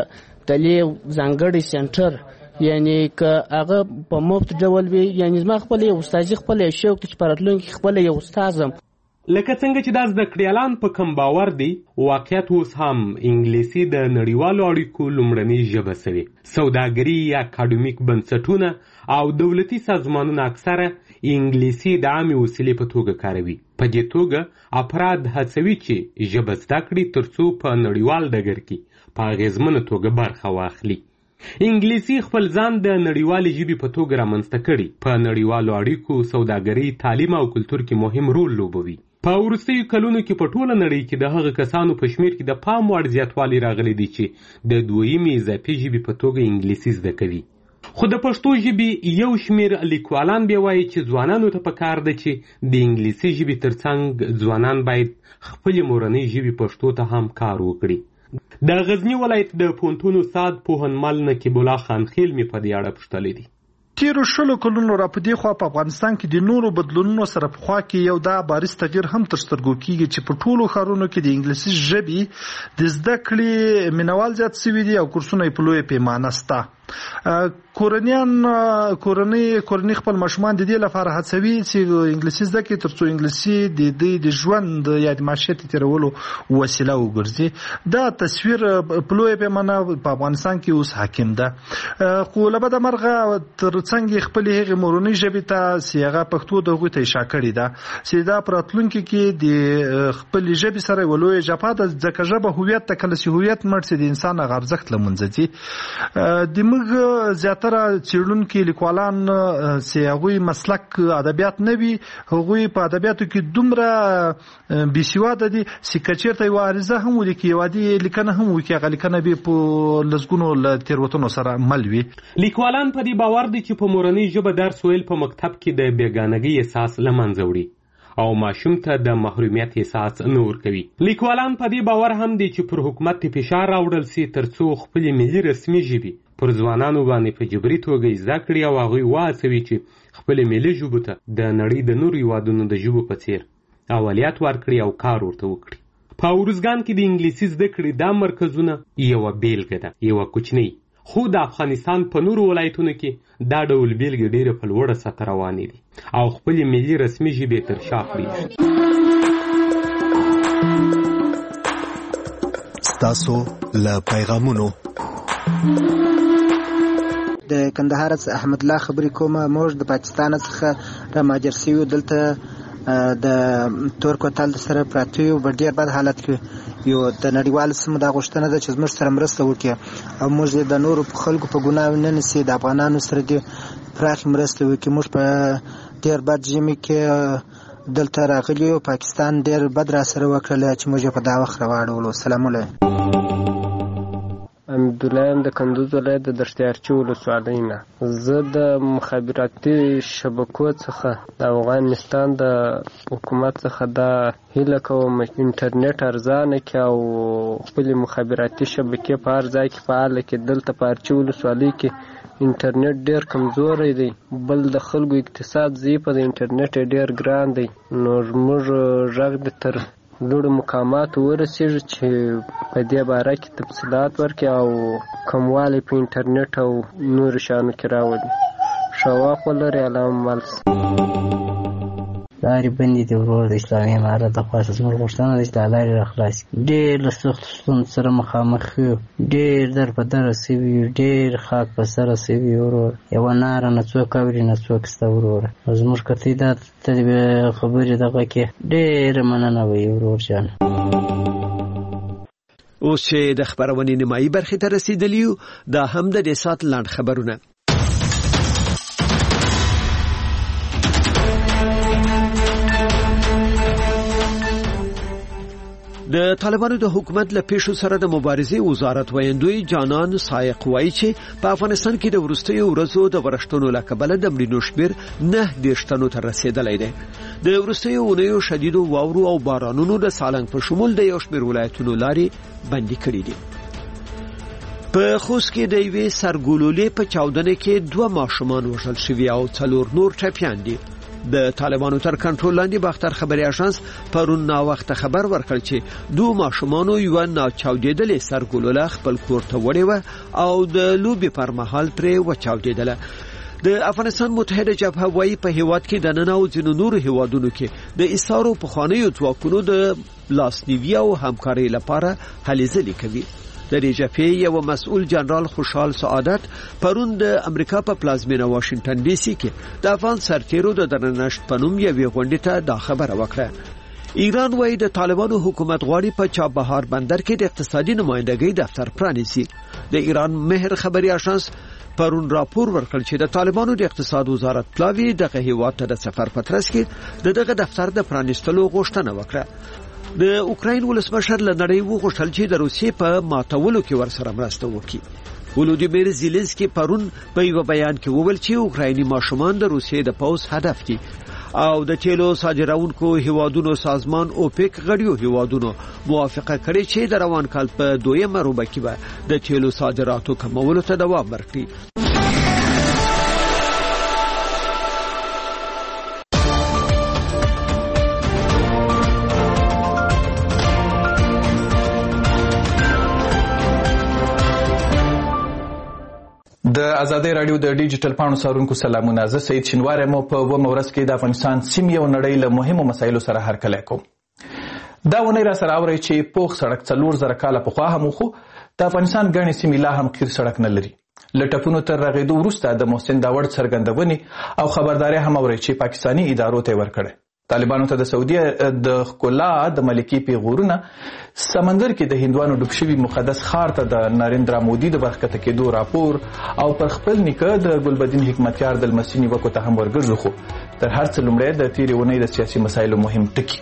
دلې ځانګړی سنټر یعنی که هغه په مفت ډول وي، یعنی زما خپل یو استادي خپل یو شوق چې په راتلونکي خپل یو استاد یم. لکه څنګه چې دا زده کړیالان په کم باور دي، واقعیت اوس هم انګلیسي د نړیوالو اړیکو لومړنۍ ژبه سوې. سوداګري، اکاډمیک بنسټونه او دولتي سازمانونه اکثره انګلیسي د عامې وسیلې په توګه کاروي. په دې توګه افراد هڅوي چې ژبه زده کړي ترڅو په نړیوال ډګر کې په اغېزمنه توګه برخه واخلي. انګلیسي خپل ځان د نړیوالې ژبې په توګه رامنځته کړي، په نړیوالو اړیکو، سوداګري، تعلیم او کلتور کې مهم رول لوبوي. په وروستیو کلونو کې په ټوله نړۍ کې د هغه کسانو په شمیر کې د پام وړ زیاتوالی راغلی دی چې د دویمې اضافي ژبې په توګه انګلیسي زده کوي. خو د پښتو ژبې یو شمیر لیکوالان بیا وایي چې ځوانانو ته پکار ده چې د انګلیسي ژبې ترڅنګ ځوانان باید خپلې مورنۍ ژبې پښتو ته هم کار وکړي. د غزني ولایت د پوهنتون استاد پوهنمل نقیب الله خانخیل مې په دې اړه پوښتلی دی. تیرو 16 کلونو را پدې خو په افغانستان کې د نورو بدلونونو سره په خوا کې یو دا بارز تغییر هم تر سترګو کېږي چې په ټولو ښارونو کې د انګلیسي ژبې د زده کړې مینوال زیات شوي دي او کورسونه یې په لویه پیمانه شته. کورنۍ خپل ماشومان د دې لپاره هڅوي چې انګلیسي زده کړي ترڅو انګلیسي د ژوند یا د معیشت تیرولو وسیله وګرځي. دا تصویر په لویه پیمانه په افغانستان کې اوس حاکم ده. خو له بده مرغه ترڅنګ خپل هغې مورنۍ ژبې ته چې هغه پښتو د هغوی ته اشاره کړې ده چې دا په راتلونکي کې د خپل ژبې سره یوه لویه جفا ده، ځکه ژبه هویت ته کله چې هویت مړ شي د انسان هغه ارزښت له منځه ځي. د موږ زیاتره څېړونکي لیکوالان چې هغوی مسلک ادبیات نه وي، هغوی په ادبیاتو کې دومره بېسواده دي چې که چېرته یوه عریضه هم ولیکي، یوه عادي لیکنه هم وکړي، هغه لیکنه به په لسګونو له تېروتنو سره مل وي. لیکوالان په دې باور دي چې په مورنۍ ژبه درس ویل په مکتب کې د بېګانګۍ احساس له منځه وړي او ماشوم ته د محرومیت احساس نه ورکوي. لیکوالان په دې باور هم دي چې پر حکومت فشار راوړل سي ترڅو خپلې ملي رسمي ژبې پر ځوانانو باندې په جبري توګه زده کړي او هغوی وهڅوي چې خپلې ملي ژبو ته د نړۍ د نورو هېوادونو د ژبو په څېر اولویت ورکړي او کار ورته وکړي. په ارزګان کې د انګلیسي زده کړې دا مرکزونه یوه بیلګه ده، یوه کوچنۍ، خو د افغانستان په نورو ولایتونو کې دا ډول بیلګې ډېرې په لوړه سطح روانې دي او خپلې ملي رسمي ژبې تر شا پرېږدي. ستاسو له پیغامونو د کندهار څخه احمد الله خبرې کومه. موږ د پاکستان څخه را مهاجر شوي دلته د تور کوتل سره پراته یو په ډېر بد حالت کې یو. د نړیوالو سیمو دا غوښتنه ده چې زموږ سره مرسته وکړي او موږ د نورو په خلکو په ګناه نه نیسي، د افغانانو سره دې پراخې مرسته وکړي. موږ په ډېر بد ژمي کې دلته راغلي یو، پاکستان ډېر بد را سره وکړل چې موږ په دا وخت راواړولو. سلام علیکم. حمدالله یم د کندوز ولایت د دشتیارچي ولسوالۍ نه. زه د مخابراتي شبکو څخه د افغانستان د حکومت څخه دا هیله کوم انټرنیټ ارزانه کړي او خپلې مخابراتي شبکې په هر ځای کې فعاله کړي. دلته په ارچي ولسوالۍ کې انټرنیټ ډیر کمزوری دی، بل د خلکو اقتصاد ضعیف دی، انټرنیټ ډیر ګران دی. نو موږ غږ د تر لوړو مقاماتو ورسېږي چې په دې باره کې تفصیلات ورکړي او کموالی په انټرنیټ او نورو شیانو کې راولي. ښه وخت ولرئ. علامه مالس. لارې بندې دي ورور، د اسلامي امارت د خوا زموږ غوښتنه ده چې دا لارې راخلاص کړي. ډېر له سختو ستونزو سره مخامخ یو، ډېر در په دره سوي یو، ډېر خاک په سره سوي یو ورور. یوه ناره نه څوک اوري نه څوک شته وروره. زموږ کتۍ دا خبرې دغه کې ډېره مننه وایي ورور جان. اوس چې د خبرونې نیمایي برخې ته رسیدلي یو، دا هم د دې ساعت لنډ خبرونه. د طالبانو د حکومت له پیښو سره د مبارزې وزارت ویندوی جانان سایق وایي چې په افغانستان کې د وروستیو ورځو د ورښتونو له کبله د مړینو شمېر 9 تنو ته رسیدلی دی. د وروستیو اونیو شدیدو واورو او بارانونو د سالنګ په شمول د یو شمېر ولایتونو لارې بندي کړې دي. په خوست کې د یوې سرګولولې په چاودنه کې 2 ماشومان وژل شوي او 4 نور ټپیان دي. د طالبانو تر کنټرول لاندې باختر خبري اژانس پرون نا وخت خبر ورکړ چې 2 ماشومان یو نه چاودېدلې سرګولوله خپل کور ته وړي و او د لوبي پر مهال پرې و چاودېدله. د افغانستان متحده جبهه وايي په هیواد کې د نن او ځینو نورو هیوادونو کې د ایثارو په خوانیو ځواکونو د لاسنیوي او همکارۍ لپاره هلې ځلې کوي. د جبهې یو مسؤل جنرال خوشحال سعادت پرون د امریکا په پلازمینه واشنگټن ډي سي کې د افغان سرتیرو د درنښت پنوم یوې غونډې ته دا خبره وکړه. ایران وايي د طالبانو حکومت غواړي په چابهار بندر کې د اقتصادي نمائندګۍ دفتر پرانیزي. د ایران مهر خبري اژانس پرون راپور ورکړ چې د طالبانو د اقتصاد وزارت پلاوی دغه هیواد ته د سفر پترس کې دغه دفتر د پرانیستلو غوښتنه وکړه. د اوکراین ولسمشر له نړۍ وغوښتل چې د روسیې په ماتولو کې ورسره مرسته وکړي. ولودیمیر زیلنسکي پرون په یو بیان کې وویل چې اوکرایني ماشومان د روسیې د پوز هدف دي او د تیلو صادرونکو هیوادونو سازمان اوپک غړیو هیوادونو موافقه کړې چې د روان کال په 2مه روبه کې به د تیلو صادراتو کمولو ته دوام ورکړي. د ازادي رادیو د ډیجیټل پاڼو سارونکو سلامونه. زه سید شینوار مو په ومورس کې د افغانستان سیمې او نړۍ له مهمو مسایلو سره هرکلی کوم. دا ونی را سره اوري چې پوخ سړک 4000 کاله پخوا هم خو د افغانستان ګڼې سیمې لا هم قیر سړک نه لري. لټپونو تر رغېدو وروسته د محسن داوړ څرګندونې او خبرداري هم اوري چې پاکستانی ادارو ته ورکړي. طالبانو ته د سعودي د ښکلا د ملکی پیغورونه سمندر کې د هندوانو ډوب شوي مقدس ښار ته د نریندرا مودي د برکته کېدو راپور او پر خپل نیکه د ګلبدین حکمتیار د لمسي نیوکو ته هم ورګرځو. خو تر هر څه لومړی د تیرې اونۍ د سیاسي مسایلو مهم ټکي.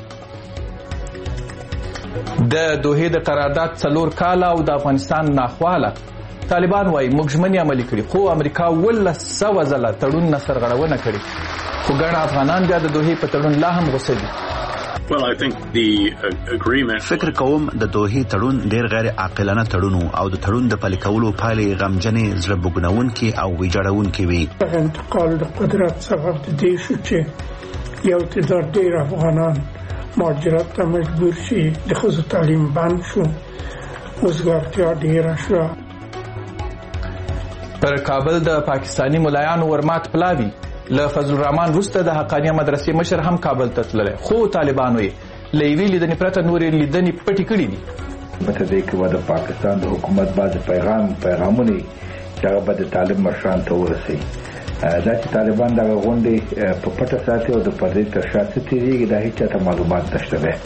د دوحې د قرارداد 4 کاله او د افغانستان ناخواله طالبان وايي موږ ژمنې عملي کړي خو امریکا 1100 ځله تړون نه سرغړونه کړې. خو ګڼ افغانان بیا د دوحې په تړون لا هم غوسه دي. فکر کوم د دوحې تړون ډیر غیر عاقلانه تړون او د تړون د پلي کولو پایلې غمجنې زړه بوږنونکې او ویجاړونکې وي. انتقال د قدرت سبب دي چې یو تعداد ډیر افغانان مهاجرت ته مجبور شي. د ښځو تعلیم بند شو، وزګارتیا ډیره شوه. پر کابل د پاکستانی ملایانو ورمات پلاوی له فضل الرحمن وروسته د حقانیه مدرسې مشر هم کابل ته تللی. خو طالبانو یې له یوې لیدنې پرته نورې لیدنې پټې کړې دي. په دې کې د پاکستان د حکومت بعضې پیغامونه چې هغه به د طالب مشران ته ورسوي. دا چې طالبان دغه غونډې په پټه ساتي او د پردې تر شا څه تېرېږي دا هېچا ته معلومات نشته دی.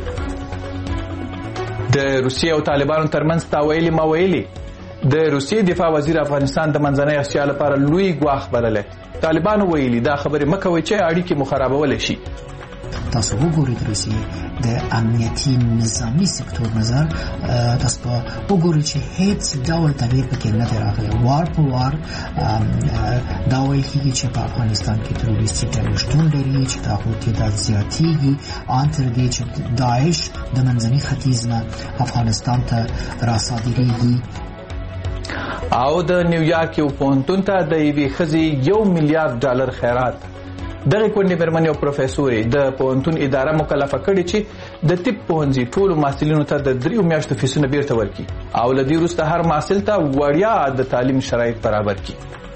د روسیې او طالبانو ترمنځ تا ویلي ما ویلي. د روسیې دفاع وزیر افغانستان د منځنۍ اسیا لپاره لوی ګواښ بللی. طالبانو ویلي دا خبرې مه کوئ چې اړیکې مو خرابولی شي. تاسو وګورئ د روسیې د امنیتي نظامي سکتور نظر تاسو وګورئ چې هیڅ ډول تغییر پکې نه دی راغلی. وار په وار دا ویل کېږي چې په افغانستان کې تروریستي ډلې شتون لري چې د هغو تعداد زیاتېږي ان تر دې چې داعش د منځني ختیځ نه افغانستان ته راصادرېږي. او د نیویارک یو پوهنتون ته د یوې ښځې $1 میلیارډ خیرات. دغه کونډې مېرمنې او پروفیسورې د پوهنتون اداره مکلفه کړې چې د طب پوهنځي ټولو محصلینو ته د 3 میاشتو فیسونه بیرته ورکړي او له دې وروسته هر محصل ته وړیا د تعلیم شرایط برابر کړي.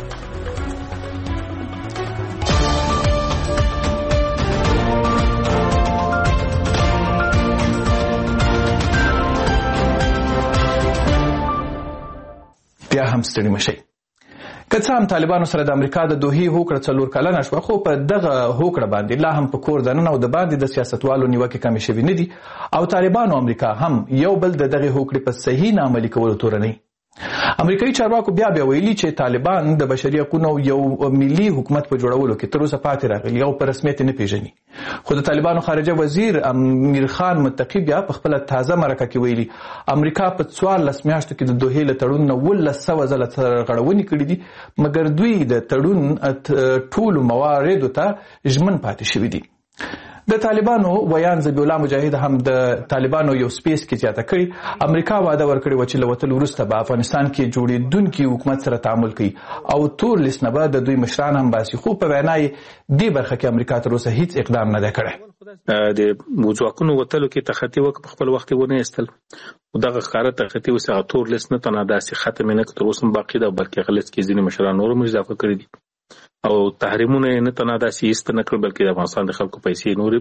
بیا هم ستړي مشئ. که څه هم طالبانو سره د امریکا د دوحې هوکړه 4 کلنه شوه، خو په دغه هوکړه باندې لا هم په کور دننه او د باندې د سیاستوالو نیوکې کمې شوې نه دي او طالبانو امریکا هم یو بل د دغه هوکړې په صحیح نه عملي کولو تورنوي. امریکایي چارواکو بیا ویلي چې طالبان د بشري حقوقو یو ملي حکومت په جوړولو کې تر اوسه پاتې راغلي او په رسمیت نه پیژني. خو د طالبانو خارجه وزیر امیر خان متقی بیا په خپل تازه مرکه کې ویلي امریکا په 14 میاشتو کې د دوحې له تړون 1900 ځله سرغړونې کړې دي، مګر دوی د تړون ټولو مواردو ته ژمن پاتې شوي دي. د طالبانو ویان ذبیح الله مجاهد هم د طالبانو یو سپیس کې زیاته کړي امریکا وعده ورکړې و چې له وتلو وروسته به افغانستان کې جوړېدونکي حکومت سره تعامل کوي او تور لیست نه به د دوی مشران هم باسي، خو په وینا یې دې برخه کې امریکا تر اوسه هیڅ اقدام نه دی کړی. د ځواکونو وتلو کې تخطي وکړ په خپل وخت ونه ایستل او دغه ښکاره تخطي وسه تور لیست نه تنه داسې ختم نه کړ، تر اوسه باقی دا بلکې غلط کې ځینې مشران نور هم اضافه کړی دي او تحریمونه نه تنه داسې ایست نه کړ بلکې د افغانستان د خلکو پیسې نور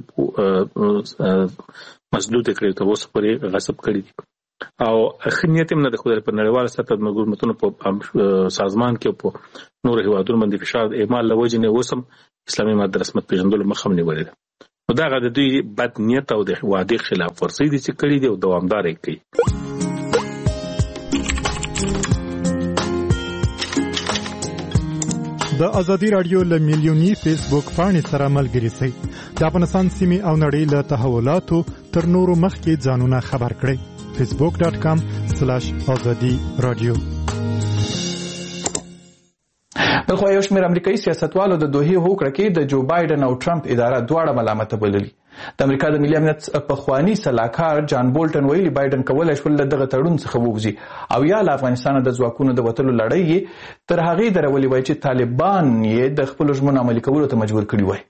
مسدود کړي، تر اوسه پورې غصب کړي دي او اخنیت هم نه د خدای په نړیواله سطح د حکومتونو په سازمان کې په نور هیوادونو باندې فشار اعمال لوجې نه وسم اسلامي ماده رسمیت پیژندلو مخه هم نیولې ده. نو دا د دوی بد نیت او د وعده خلاف ورزي دي چې کړي دي او دوامدار یې کوي. د ازادي رادیو له میلیونی فیسبوک پاڼې سره ملګري شئ. د افغانستان سیمې او نړۍ له تحولاتو تر نورو مخکې ځانونه خبر کړئ. facebook.com/azadi radio. بلخو یو شمېر امریکایي سیاستوالو د دوحې هوکړه کې د جو بایدن او ټرمپ اداره دواړه ملامته بللي. د امریکا د ملي امنیت پخوانی سلاکار جان بولټن ویلي بایدن کولای شول دغه تړون څخه ووځي او یا له افغانستان د ځواکونو د وتلو لړۍ تر هغې درولې وای چې طالبان یې د خپل ژمنو عملي کولو ته مجبور کړي وای.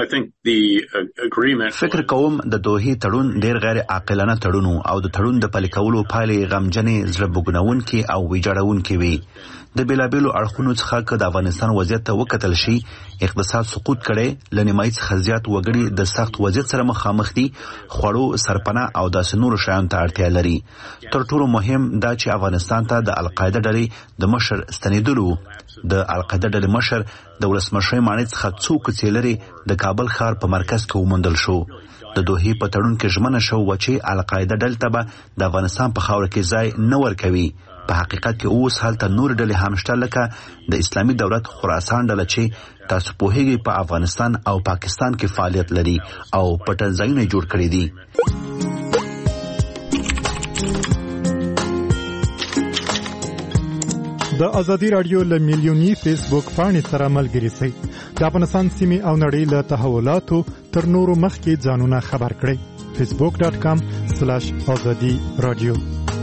فکر کوم د دوحې تړون ډیر غیر عاقلانه تړون او د تړون د پلي کولو پایلې غمجنې زړه بوږنونکې او ویجاړونکې وي. د بیلابیلو اړخونو څخه که د افغانستان وضعیت ته وکتل شي، اقتصاد سقوط کړي، لنیمایي څخه زیات وګړي د سخت وضعیت سره مخامخ دي، خوړو، سرپناه او داسې نورو شیانو ته اړتیا لري. تر ټولو مهم دا چې افغانستان ته د القاعده ډلې د مشر ستنېدلو. د القاعده ډلې مشر د ولسمشر ماڼۍ څخه څو کوڅې لرې د کابل ښار په مرکز کې وموندل شو. د دوحې په تړون کې ژمنه شو چې القاعده ډلې ته به د افغانستان په خاوره کې ځای نه ورکوي. په حقیقت کې اوس هلته نور ډلې هم شته لکه د اسلامي دولت خراسان ډله چې تاسو پوهیږئ په افغانستان او پاکستان کې فعالیت لري او پټ ځایونه جوړ کړي دي. د ازادي رادیو له میلیونی فیسبوک پاڼې سره ملګري شئ. د افغانستان سیمې او نړۍ له تحولاتو تر نورو مخکې ځانونه خبر کړئ. facebook.com/azadi radio.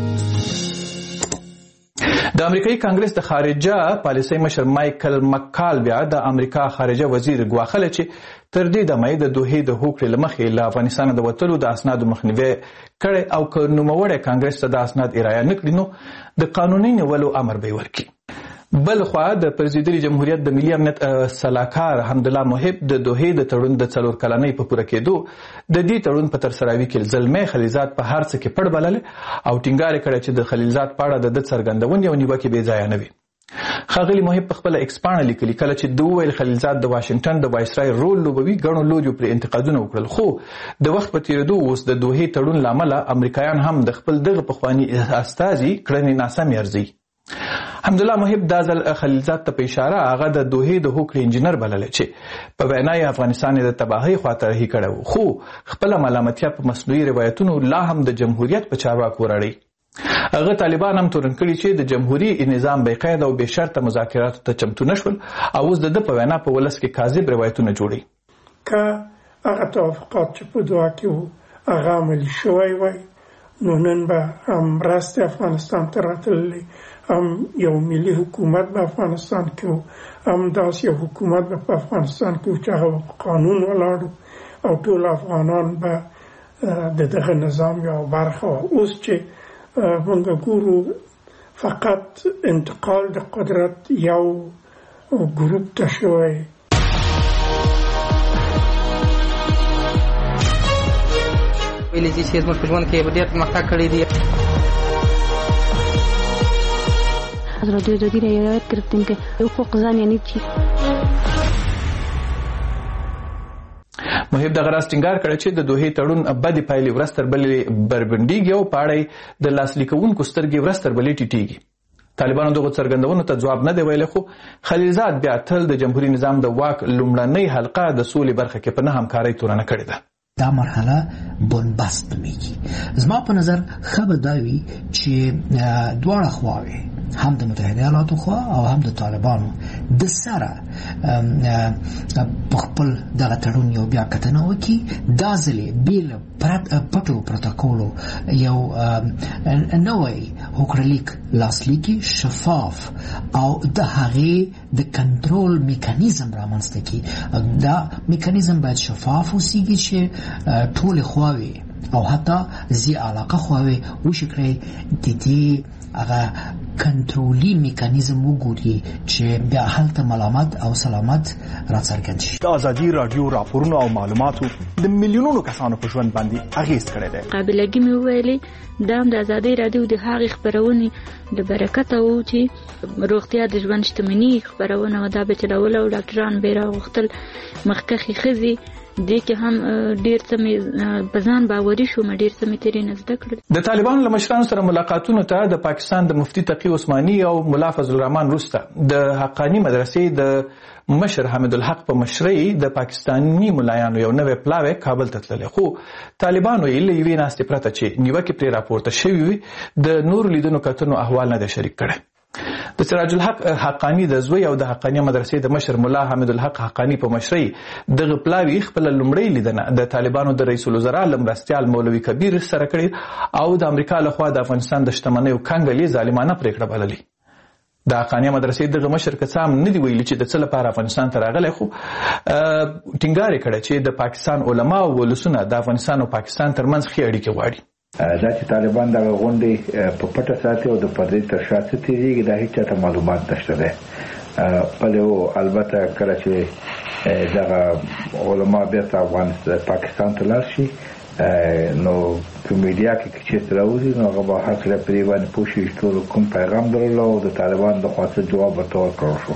د امریکایي کانګرس د خارجه پالیسۍ مشر مایکل مکال بیا د امریکا خارجه وزیر ګواښله چې تر دې دمه د دوحې د هوکړې له مخې له افغانستان د وتلو د اسنادو مخنیوی کړی او که نوموړی کانګرس ته د اسناد ارایه نه کړي نو د قانوني نیولو امر به یې ورکړي. بل خوا د پرزیدلي جمهوریت د ملي امنیت سلاکار حمدالله محب د دوحې د تړون د 4 کلنۍ په پوره کېدو د دې تړون په ترسراوي کې زلمی خلیلزاد په هر څه کې پړ بلل او ټینګار کړی چې د خلیلزاد په اړه د څرګندونې او نیوکې بې ځایه نه وي. ښاغلي محب په خپل ایکس پاڼه لیکلي کله چې د ویل خلیلزاد د واشنگټن د وایسرای رول لوبوي ګڼو لوریو پر انتقادونه وکړل، خو د وخت په تیریدو اوس د دوحې تړون لامل امریکایان هم د خپل دغه پخوانی استازي کړنې ناسمې ارزي. حمدالله محب دا ځل خلیلزاد ته په اشاره هغه د دوحې د هوکړې انجینر بللی چې په وینا یې افغانستان د تباهۍ خواته رهي کړی و، خو خپله ملامتیا په مصنوعي روایتونو لا هم د جمهوریت په چارواکو ورړی. هغه طالبان هم تورن کړي چې د جمهوریت نظام بې قید او بې شرطه مذاکراتو ته چمتو نشول او اوس د ده په وینا په ولس کې کاذب روایتونه جوړي. که هغه توافقات چې په دوحه کې وو هغه عملي شوی وای نو نن به هم مرستې افغانستان ته راتللی، هم یو ملي حکومت به افغانستان کې و، هم داسې یو حکومت به په افغانستان کې و چې هغه په قانون ولاړ او ټول افغانان به د دغه نظام یو برخه وه. اوس چې موږ ګورو فقط انتقال د قدرت یو ګروپ ته شوی. ویلې چې زموږ په ژوند کې ډېر پرمختګ کړی دی. حضرت جدی رعایت کردیم که حقوق زن یعنی چی؟ محب دغه راز ټینګار کړی چې د دوحې تړون بدې پایلې ورځ تر بلې بربنډېږي او په اړه یې د لاسلیکونکو سترګې ورځ تر بلې ټیټېږي. طالبانو دغو څرګندونو ته ځواب نه دی ویلی، خو خلیلزاد بیا تل د جمهوري نظام د واک لومړنۍ حلقه د سولې برخه کې په نه همکارۍ تورنه کړې ده. دا مرحله بنبست میگی. زما په نظر ښه به دا وي چې دواړه خواوې هم د متحده ایالاتو خوا او هم د طالبانو د سره په خپل دغه تړون یو بیا کتنه وکړي. دا ځلې بې له پټو پروتوکولو یو نوی هوکړلیک لاسلیکي شفاف او د هغې د کنټرول میکانیزم رامنځته کړي. دا میکانیزم باید شفاف اوسیږي چې ټولې خواوې او حتی زی علاقه خواوې وشي کړی د دې هغه کنټرولي میکانیزم وګوري چې بیا هلته ملامت او سلامت راڅرګند شي. د ازادي راډیو راپورونو او معلوماتو د میلیونونو کسانو په ژوند باندې اغیز کړی دی. قابلګي مې وویلې دا د ازادي راډیو د هغې خپرونې د برکت او چې روغتیا د ژوند شتمنۍ خپرونه دا به چلول او ډاکټران به راغوښتل مخکښې ښځې دې کې هم ډېر څه مې په ځان باوري شوم، ډېر څه مې ترېنه زده کړل. د طالبانو له مشرانو سره ملاقاتونو ته د پاکستان د مفتي تقي عثماني او ملا فضل الرحمن وروسته د حقاني مدرسې د مشر حمید الحق په مشرۍ د پاکستاني ملایانو یو نوی پلاوی کابل ته تللی، خو طالبانو یې له یوې ناستې پرته چې نیوکې پرې راپورته شوي وي د نورو لیدنو کتنو احوال نه دی شریک کړی. د سراج الحق حقانی د زوی او د حقانی مدرسې د مشر ملا حمید الحق حقانی په مشرۍ دغه پلاوی خپل لومړی لیدنه د طالبانو د رئیس الوزرا لمرستیال مولوي کبیر سره کړی او د امریکا لخوا د افغانستان د شتمنیو کنګلې ظالمانه پریکړه بللې. د حقانی مدرسې دغه مشر کسام نه دی ویلي چې د څه لپاره افغانستان ته راغلی، خو ټینګار یې کړی چې د پاکستان علما او ولسونه د افغانستان او پاکستان ترمنځ ښې اړیکې غواړي. دا چې طالبان دغه غونډې په پټه ساتي او د پردې تر شا څه تېرېږي دا هېچا ته معلومات نشته دی. پلې البته کله چې دغه علما بیرته پاکستان ته لاړ شي نو په میډیا کې چېرته راوځي نو هغه به هر کله په دې باندې پوه شي چې ټول کوم پیغام درلود او د طالبانو لخوا څه جواب ورته ورکړل شو.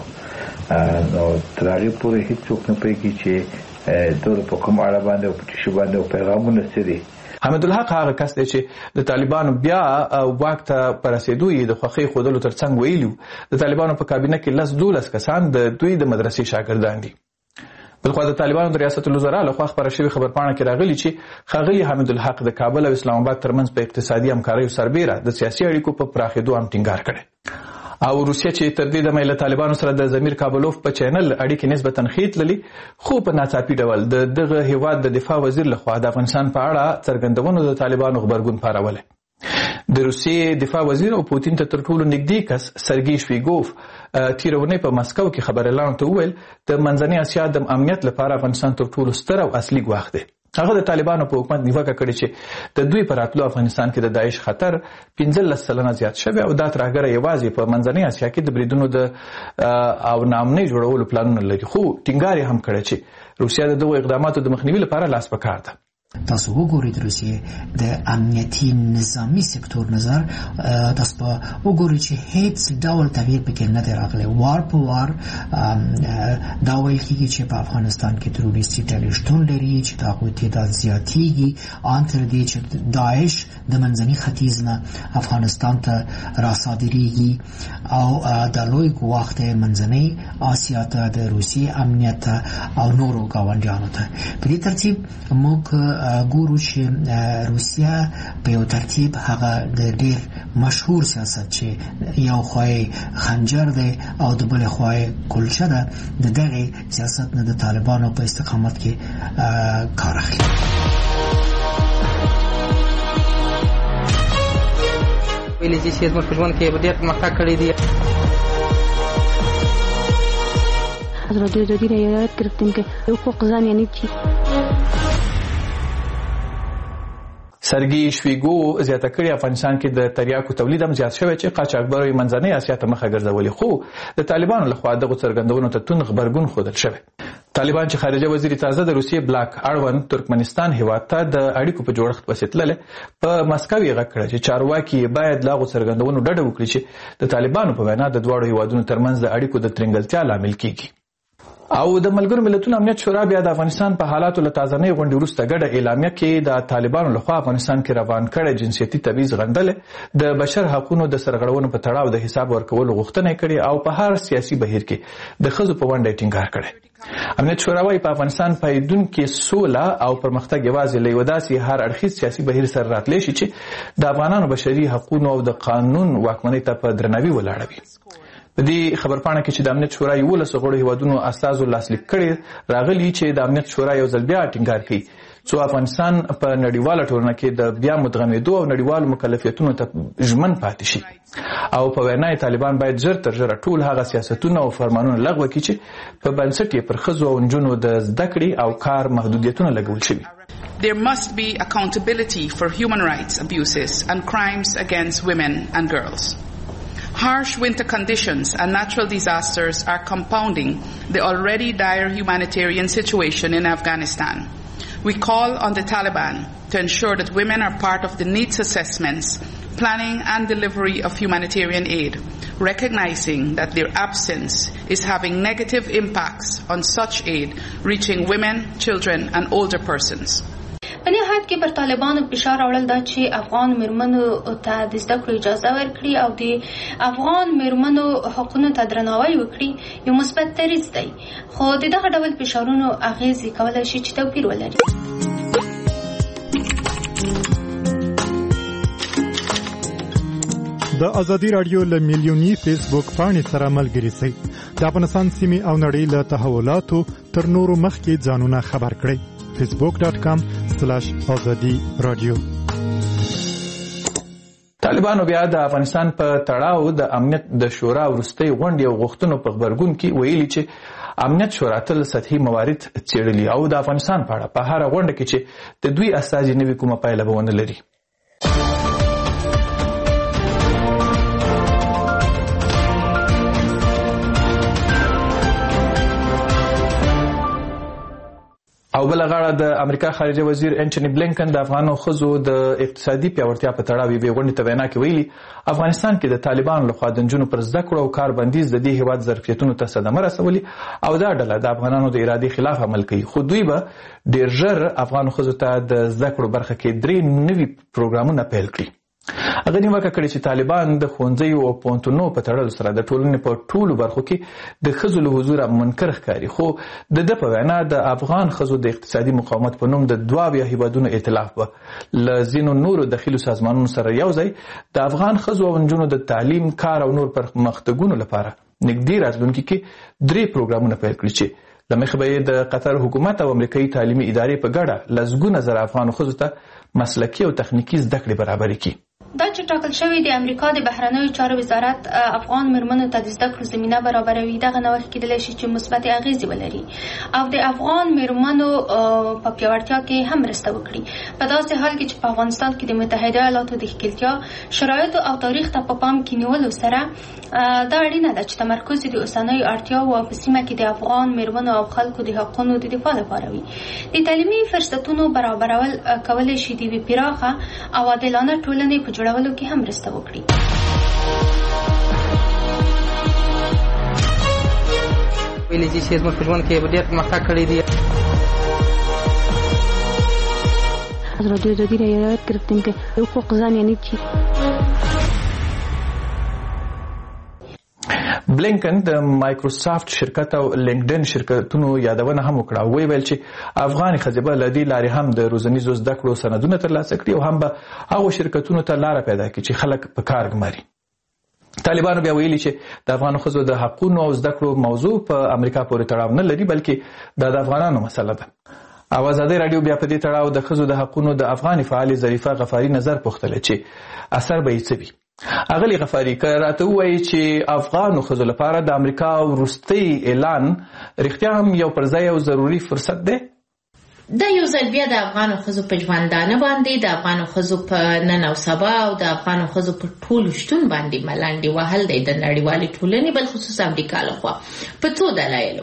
نو تر هغې پورې هېڅوک نه پوهېږي چې دوی په کوم اړه باندې او په ټیشو باندې پیغامونه څه دي. حمید الحق هغه کس دی چې د طالبانو بیا واک ته په رسېدو یې د خوښۍ ښودلو تر څنګ ویلي د طالبانو په کابینه کې 10-12 کسان د دوی د مدرسې شاګردان دي. بلخوا د طالبانو د ریاست الوزرا لخوا خپره شوې خبرپاڼه کې راغلي چې ښاغلي حمید الحق د کابل او اسلام آباد ترمنځ په اقتصادي همکاریو سربیره د سیاسي اړیکو په پراخېدو هم ټینګار کړی. او روسیه چې تر دې دمه له طالبانو سره د زمیر کابلوف په چینل اړیکې نسبتا ښې تللې، خو په ناڅاپي ډول دغه هیواد د دفاع وزیر لخوا د افغانستان په اړه څرګندونو د طالبانو غبرګون پارولی. د روسیې دفاع وزیر او پوتین ته تر ټولو نږدې کس سرګی شویګوف تېره اونۍ په مسکو کې خبريالانو ته وویل د منځنۍ اسیا د امنیت لپاره افغانستان تر ټولو ستر او اصلي ګواښ دی. هغه د طالبانو په حکومت نیوکه کړې چې د دوی پر راتلو افغانستان کې د داعش خطر 15% زیات شوی او دا ترهګره یوازې په منځنۍ اسیا کې د بریدونو د او ناامنۍ جوړولو پلانونه لري، خو ټینګار یې هم کړی چې روسیه د دغو اقداماتو د مخنیوي لپاره لاس په کار ده. تاسو وګورئ د روسیې د امنیتي نظامی سکتور نظر تاسو په وګورئ چې هیڅ ډول تغییر پکې نه دی راغلی. وار په وار دا ویل کېږي چې په افغانستان کې تروریستي ډلې شتون لري چې د هغوی تعداد زیاتېږي ان تر دې چې داعش د منځني ختیځ نه افغانستان ته راصادریږي او د لوی ګواښ دی منځنۍ اسیا ته د روسیې امنیت او نورو ګاونډیانو ته. په دې ترتیب موږ ګورو چې روسیه په یو ترتیب هغه د ډیر مشهور سیاست چې یو خوای خنجر دی او د بل خوای کلچه ده د دغه سیاست نه د طالبانو په استقامت کې کار اخلي. ویلي چې زموږ په ژوند کې ډېر پرمختګ کړی دی. رادیو جدید یاد گرفتیم که حقوق زن یعنی چی. سرګي شویګو زیاته کړی افغانستان کې د تریاکو تولید هم زیات شوی چې قاچاقبرو منځنۍ اسیا ته مخه ګرځولې، خو د طالبانو لخوا دغه څرګندونو ته تون غبرګون ښودل شوی. طالبان چې خارجه وزیر تازه د روسیې بلاک اړوند ترکمنستان هیواد ته د اړیکو په جوړښت پسې تللی په مسکو یې غږ کړی چې چارواکي باید له هغو څرګندونو ډډه وکړي چې د طالبانو په وینا د دواړو هیوادونو ترمنځ د اړیکو د ترنګلتیا لامل کیږي. او د ملګرو ملتونو امنیت شورا بیا د افغانستان په حالاتو له تازه‌نۍ غونډې وروسته ګډه اعلامیه کې د طالبانو لخوا افغانستان کې روان کړی جنسیتي تبعیض غندل، د بشر حقوقو د سرغړونو په تړاو د حساب ورکولو غوښتنه کړې او په هر سیاسي بهیر کې د ښځو په ونډه ټینګار کړی. امنیت شورا وايي په افغانستان پیدونکې سوله او پرمختګ یوازې له یو داسې هر اړخیز سیاسي بهیر سره راتلی شي چې د افغانانو بشري حقوقو او د قانون واکمنۍ ته په درناوي ولاړ وي. په دې خبرپاڼه کې چې د امنیت شورا 11 غړو هیوادونو استازو لاسلیک کړي راغلي چې د امنیت شورا یو ځل بیا ټینګار کوي څو افغانستان په نړیواله ټولنه کې د بیا مدغمېدو او نړیوالو مکلفیتونو ته ژمن پاتې شي او په وینا طالبان باید ژر تر ژره ټول هغه سیاستونه او فرمانونه لغوه کړي چې په بنسټ یې پر ښځو او نجونو د زده کړې او کار محدودیتونه لګول شوي. There must be accountability for human rights abuses and crimes against women and girls. Harsh winter conditions and natural disasters are compounding the already dire humanitarian situation in Afghanistan. We call on the Taliban to ensure that women are part of the needs assessments, planning and delivery of humanitarian aid, recognizing that their absence is having negative impacts on such aid reaching women, children and older persons. په نهایت کې پر طالبانو فشار راوړل دا چې افغان میرمنو ته د زده کړو اجازه ورکړي او د افغان میرمنو حقوقو ته درناوی وکړي یو مثبت دریځ دی، خو دغه ډول فشارونو اغیزې کولای شي چې توپیر ولري. د ازادي رادیو له میلیونی فیسبوک پاڼې سره ملګري شئ. د افغانستان سیمې او نړۍ له تحولاتو تر نورو مخکې ځانونه خبر کړئ. facebook.com/azadi radio. طالبانو بیا د افغانستان په تړاو د امنیت د شورا وروستۍ غونډې او غوښتنو په خبرګون کې ویلي چې امنیت شورا تل سطحي موارد څېړلي او د افغانستان په اړه په هر غونډه کې چې د دوی استازي نوي کومه پایله به ونه لري. او بل غاړه د امریکا خارجه وزیر انټونی بلینکن د افغانو ښځو د اقتصادي پیاوړتیا په تړاو یوې غونډې ته وینا کې ویلي افغانستان کې د طالبانو لخوا د نجونو پر زده کړو او کار بندیز د دې هیواد ظرفیتونو ته صدمه رسولي او دا ډله د افغانانو د ارادې خلاف عمل کوي، خو دوی به ډېر ژر افغانو ښځو ته د زده کړو برخه کې 3 نوي پروګرامونه پیل کړي. هغه نیوکه کړې چې طالبان د ښوونځیو او پوهنتونونو په تړلو سره د ټولنې په ټولو برخو کې د ښځو له حضوره منکر ښکاري، خو د ده په وینا د افغان ښځو د اقتصادي مقاومت په نوم د 2 هیوادونو ائتلاف به له ځینو نورو داخلي سازمانونو سره یو ځای د افغان ښځو او نجونو د تعلیم، کار او نور پرمختګونو لپاره نږدې راتلونکي کې 3 پروګرامونه پیل کړي چې له مخې به د قطر حکومت او امریکایي تعلیمي ادارې په ګډه لسګونه زره افغان ښځو ته مسلکي او تخنیکي زده کړې برابرې کړي. دا چې ټاکل شوی د امریکا د بهرنیو چارو وزارت افغان میرمنو ته د زده کړو زمینه برابروي، دغه نوښت کېدلی شي چې مثبت اغیزې ولري او د افغان میرمنو په پیاوړتیا کې هم مرسته وکړي، په داسې حال کې چې په افغانستان کې د متحده ایالاتو د ښکېلتیا شرایطو او تاریخ ته په پام کې نیولو سره دا اړینه ده چې تمرکز د اوسنیو اړتیاو او په سیمه کې د افغان میرمنو او خلکو د حقوقو د دفاع لپاره وي. د تعلیمي فرصتونو برابرول کولی شي د یوې پراخه او عادلانه ټولنې په جوړولو کې هم مرسته وکړي. ویلي چې زموږ په ژوند کې ډېر پرمختګ کړی دی. رادیو جدید یاد گرفتیم که حقوق زن یعنی چی. بلینکن د مایکروسافت شرکت او لینکډین شرکتونو یادونه هم وکړه او ویل چې افغاني ښځې به له دې لارې هم د روزنیزو زده کړو سندونه ترلاسه کړي او هم به هغو شرکتونو ته لاره پیدا کړي چې خلک په کار ګماري. طالبانو بیا ویلي چې د افغانو ښځو د حقونو او زده کړو موضوع په امریکا پورې تړاو نه لري بلکې دا د افغانانو مسله ده. او ازادي رادیو بیا په دې تړاو د ښځو د حقونو د افغاني فعالې ظریفه غفاري نظر پوښتله چې اثر به یې څه وي. اغلی غفاری که راته وایي چې افغانو ښځو لپاره د امریکا وروستی اعلان رښتیا هم یو پر ځای او ضروري فرصت دی؟ دا یو ځل بیا د افغانو ښځو په ژوندانه باندې د افغانو ښځو په نن او سبا او د افغانو ښځو په ټولو شتون باندې ملنډې وهل دی د نړیوالې ټولنې بلخصوص امریکا لخوا په څو دلایلو.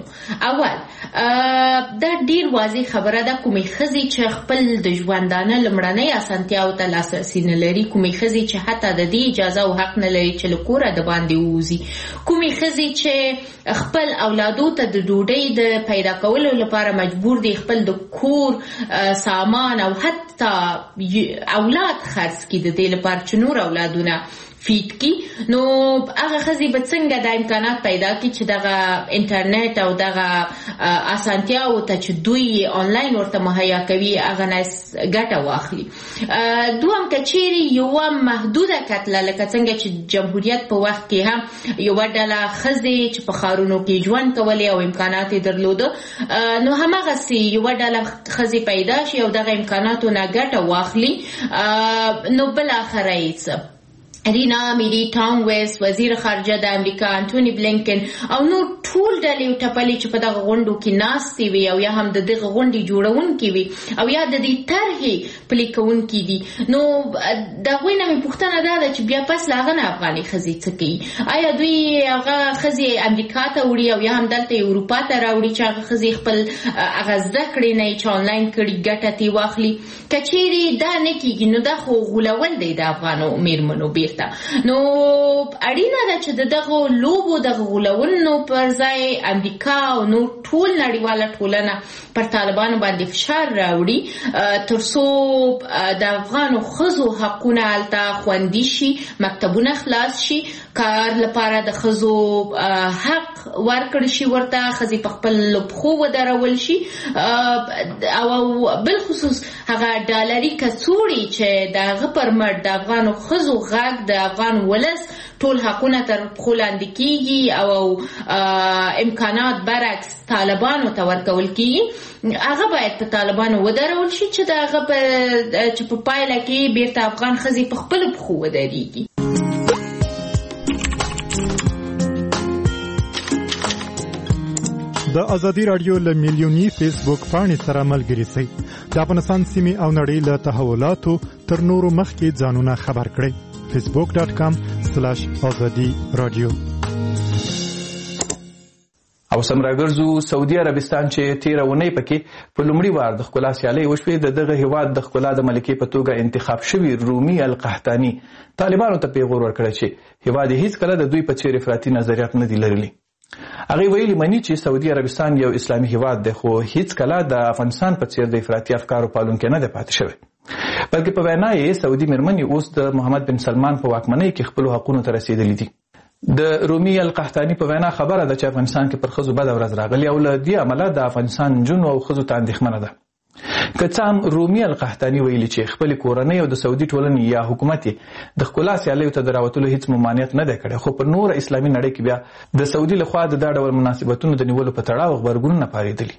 اول دا ډیر واضح خبره ده کومې ښځې چې خپل د ژوندانه لومړنۍ اسانتیاوو ته لاسرسی نه لري، کومې ښځې چې حتی د دې اجازه او حق نه لري چې له کوره د باندې ووځي، کومې ښځې چې خپل اولادو ته د ډوډۍ د پیدا کولو لپاره مجبور دي خپل د کور سامان او حتی اولاد خرڅ کړي د دې لپاره چې نور اولادونه فیټ کی. نو هغه ښځې به څنګه د امکانات پیدا کړي چې دغه انټرنیټ او دغه اسانتیاو ته چې دوی آنلاین ورته مهیا کوي هغه نه ګټه واخلي. دوهم که چیرې یوه محدوده کتله لکه څنګه چې جمهوریت په وخت کې هم یوه ډله ښځې چې په ښارونو کې ژوند کولی او امکانات یې درلوده، نو همغسې یوه ډله ښځې پیدا شي او دغه امکاناتو نه ګټه واخلي. نو بالاخره یې څه رینا میری ټام ویس وزیر خارجه د امریکا انټونی بلینکن او نور ټول ډلې او ټپلې چې په دغه غونډو کې ناستې وي او یا هم د دغه غونډې جوړونکي وي او یا د دې طرحې پلي کوونکي دي، نو د هغوی نه مې پوښتنه دا ده چې بیا پس له هغه نه افغاني ښځې څه کوي؟ آیا دوی هغه ښځې امریکا ته وړي او یا هم دلته اروپا ته راوړي چې هغه ښځې خپل هغه زده کړې نه چې آنلاین کړي ګټه ترې واخلي؟ که چیرې دا نه کېږي نو دا خو غولول دی د افغانو میرمنو بیرته. نو اړینه ده چې دغه لوبو دغه غولونو پر ځای امریکا او نور ټول نړیواله ټولنه پر طالبانو باندې فشار راوړي ترڅو د افغانو ښځو حقونه هلته خوندي شي، مکتبونه خلاص شي، کار لپاره د ښځو حق ورکړل شي، ورته ښځې په خپل پښو ودرول شي، او بالخصوص هغه ډالري کڅوړي چې د هغه پر مټ د افغانو ښځو غږ د افغان ولس ټول حقونه تر پښو لاندې کیږي او امکانات برعکس طالبانو ته ورکول کیږي، هغه باید په طالبانو ودرول شي چې د هغه په پایله کې بیرته افغان ښځې په خپلو پښو ودرېږي. د ازادي رادیو له میلیوني فیسبوک پاڼې سره ملګري شئ. د افغانستان سیمې او نړۍ له تحولاتو تر نورو مخکې ځانونه خبر کړئ. facebook.com/azadi radio. او سم راګرځو سعودي عربستان چې تیره اونۍ پکې په لومړي وار د ښکلا سیالۍ وشوې، دغه هیواد د ښکلا د ملکې په توګه انتخاب شوي رومي القحطاني طالبانو ته پیغور ورکړی چې هیواد یې هیڅکله د دوی په څېر افراطي نظریات نه دي لرلي. هغه ویلي مني چې سعودي عربستان یو اسلامي هیواد دی، خو هیڅکله د افغانستان په څېر د افراطي افکارو پالونکی نه دی پاتې شوی، بلکې په وینا یې سعودي میرمنې اوس د محمد بن سلمان په واکمنۍ کې خپلو حقونو ته رسېدلي دي. د رومي القحطاني په وینا خبره ده چې افغانستان کې پر ښځو بده ورځ راغلې او له دې امله د افغانستان نجونو او ښځو ته اندېښمنه ده. که څه هم رومي القحطاني ویلي چې خپلې کورنۍ او د سعودي ټولنې یا حکومت د ښکلا سیالیو ته د راوتلو هیڅ ممانعت نه دی کړی، خو په نوره اسلامي نړۍ کې بیا د سعودي لخوا د دا ډول مناسبتونو د نیولو په تړاو غبرګونونه پارېدلي.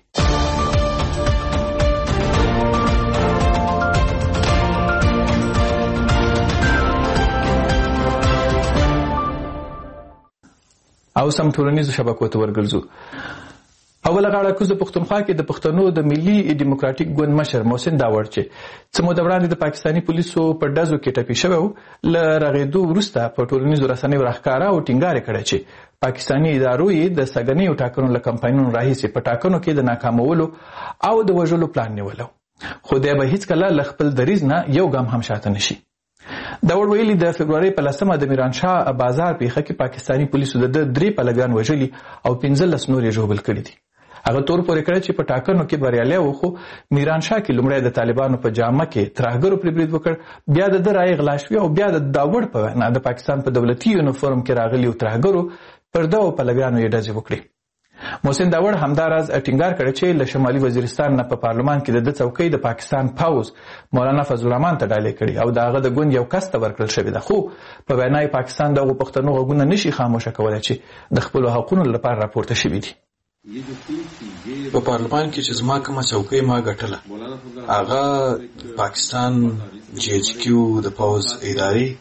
او سم ټولنیزو شبکو ته ورګرځو. اوله غاړه کوزه پښتونخوا کې د پښتنو د ملي ډیموکراټیک ګوند مشر محسن داوړ چې څه موده وړاندې د پاکستاني پولیسو په ډزو کې ټپي شوی و، له رغېدو وروسته په ټولنیزو رسنیو راښکاره او ټینګار کړی چې پاکستاني ادارو یې د سږنیو ټاکنو له کمپاینونو راهیسې په ټاکنو کې د ناکامولو او د وژلو پلان نیولو، خو دی به هیڅکله له خپل دریځ نه یو ګام هم شاته نشي. داوړ ویلي د فبرورۍ په 10 د میرانشاه بازار پیښه کې پاکستاني پولیسو د 3 پلګان وژلي او 15 نور یې ژوبل کړي دي. هغه تور پورې کړی چې په ټاکنو کې بریالی و، خو میرانشاه کې لومړی د طالبانو په جامه کې ترهګرو پرې برید وکړ، بیا د ده رایې غلا شوې او بیا د داوړ په وینا د پاکستان په دولتي یونیفورم کې راغلي ترهګرو پر دغو پلګانو یې ډزې وکړې. محسن داوړ همداراز ټینګار کړی چې له شمالي وزیرستان نه په پارلمان کې د ده څوکۍ د پاکستان پوځ مولانا فضل الرحمن ته ډالۍ کړي او د هغه د ګوند یو کس ته ورکړل شوې ده، خو په وینا یې پاکستان دغو پښتنو غوږونه نشي خاموشه کولی چې د خپلو حقونو لپاره راپورته شوي دي. په پارلمان کې چې زما کومه څوکۍ ما ګټله هغه پاکستان GHQ د پوځ ادارې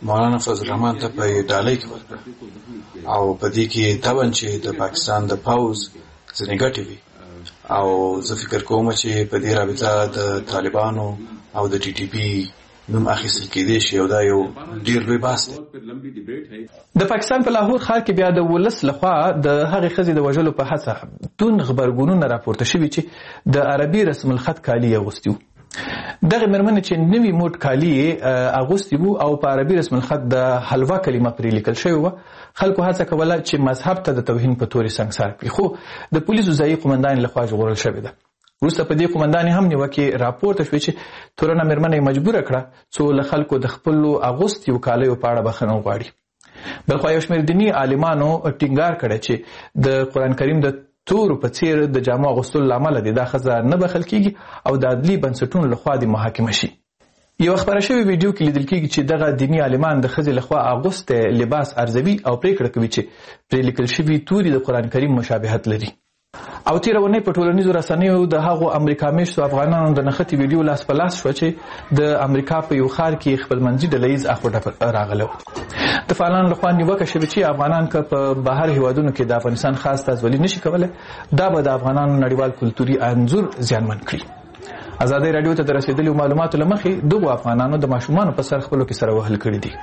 مولانا فضل الرحمن ته په ډالۍ کې ورکړه او په دې کې طبعا چې د پاکستان د پاوز ځینې ګټې وي او زه فکر کوم چې په دې رابطه د طالبانو او د ټي ټي پی نوم اخیستل کېدی شي او دا یو ډیر لوی بحث دی. د پاکستان په لاهور ښار کې بیا د ولس لخوا د هغې ښځې د وژلو په هڅه دون غبرګونونه راپورته شوي چې د عربي رسم الخط کالي یې اغوستي وو. دغه مېرمنې چې نوي موټ کالي یې اغوستي وو او په عربي رسم الخط د حلوا کلمه پرې لیکل شوې وه، خلکو هڅه کوله چې مذهب ته د توهین په تورې سنګسار کړي، خو د پولیسو ځایي قومندان لخوا ژغورل شوې ده. وروسته په دې قومندان هم نیوکې راپورته شوې چې تورنه مېرمنه یې مجبوره کړه څو له خلکو د خپلو اغوستیو کالیو په اړه بخښنه وغواړي. بلخوا یو شمېر دیني عالمانو ټینګار کړی چې د قرآن کریم د تورو په څیر د جامو اغوستلو له امله دا ښځه نه بخښل کېږي او د عدلي بنسټونو لخوا د محاکمه شي. یو خبره شوې ویډیو کې لیدل کېږي چې دغه دیني عالمان د ښځې لخوا اغوستی لباس ارزوي او پرېکړه کوي چې پرې لیکل شوي توري د قرآن کریم مشابهت لري. او تېره اونۍ په ټولنیزو رسنیو د هغو امریکا میشتو افغانانو د نښتې ویډیو لاس په لاس شوه چې د امریکا په یو ښار کې خپلمنځي ډلهییز اخوډه راغلی و. د فعالانو لخوا نیوکه شوې چې افغانان که په بهر هیوادونو کې د افغانستان خاص استازولي نشي کولی، دا به د افغانانو نړیوال کلتوري انځور زیانمن کړي. ازادۍ راډیو ته د رسېدلو معلوماتو له مخې دغو افغانانو د ماشومانو په سر خپلو کې سره وهل کړي دي.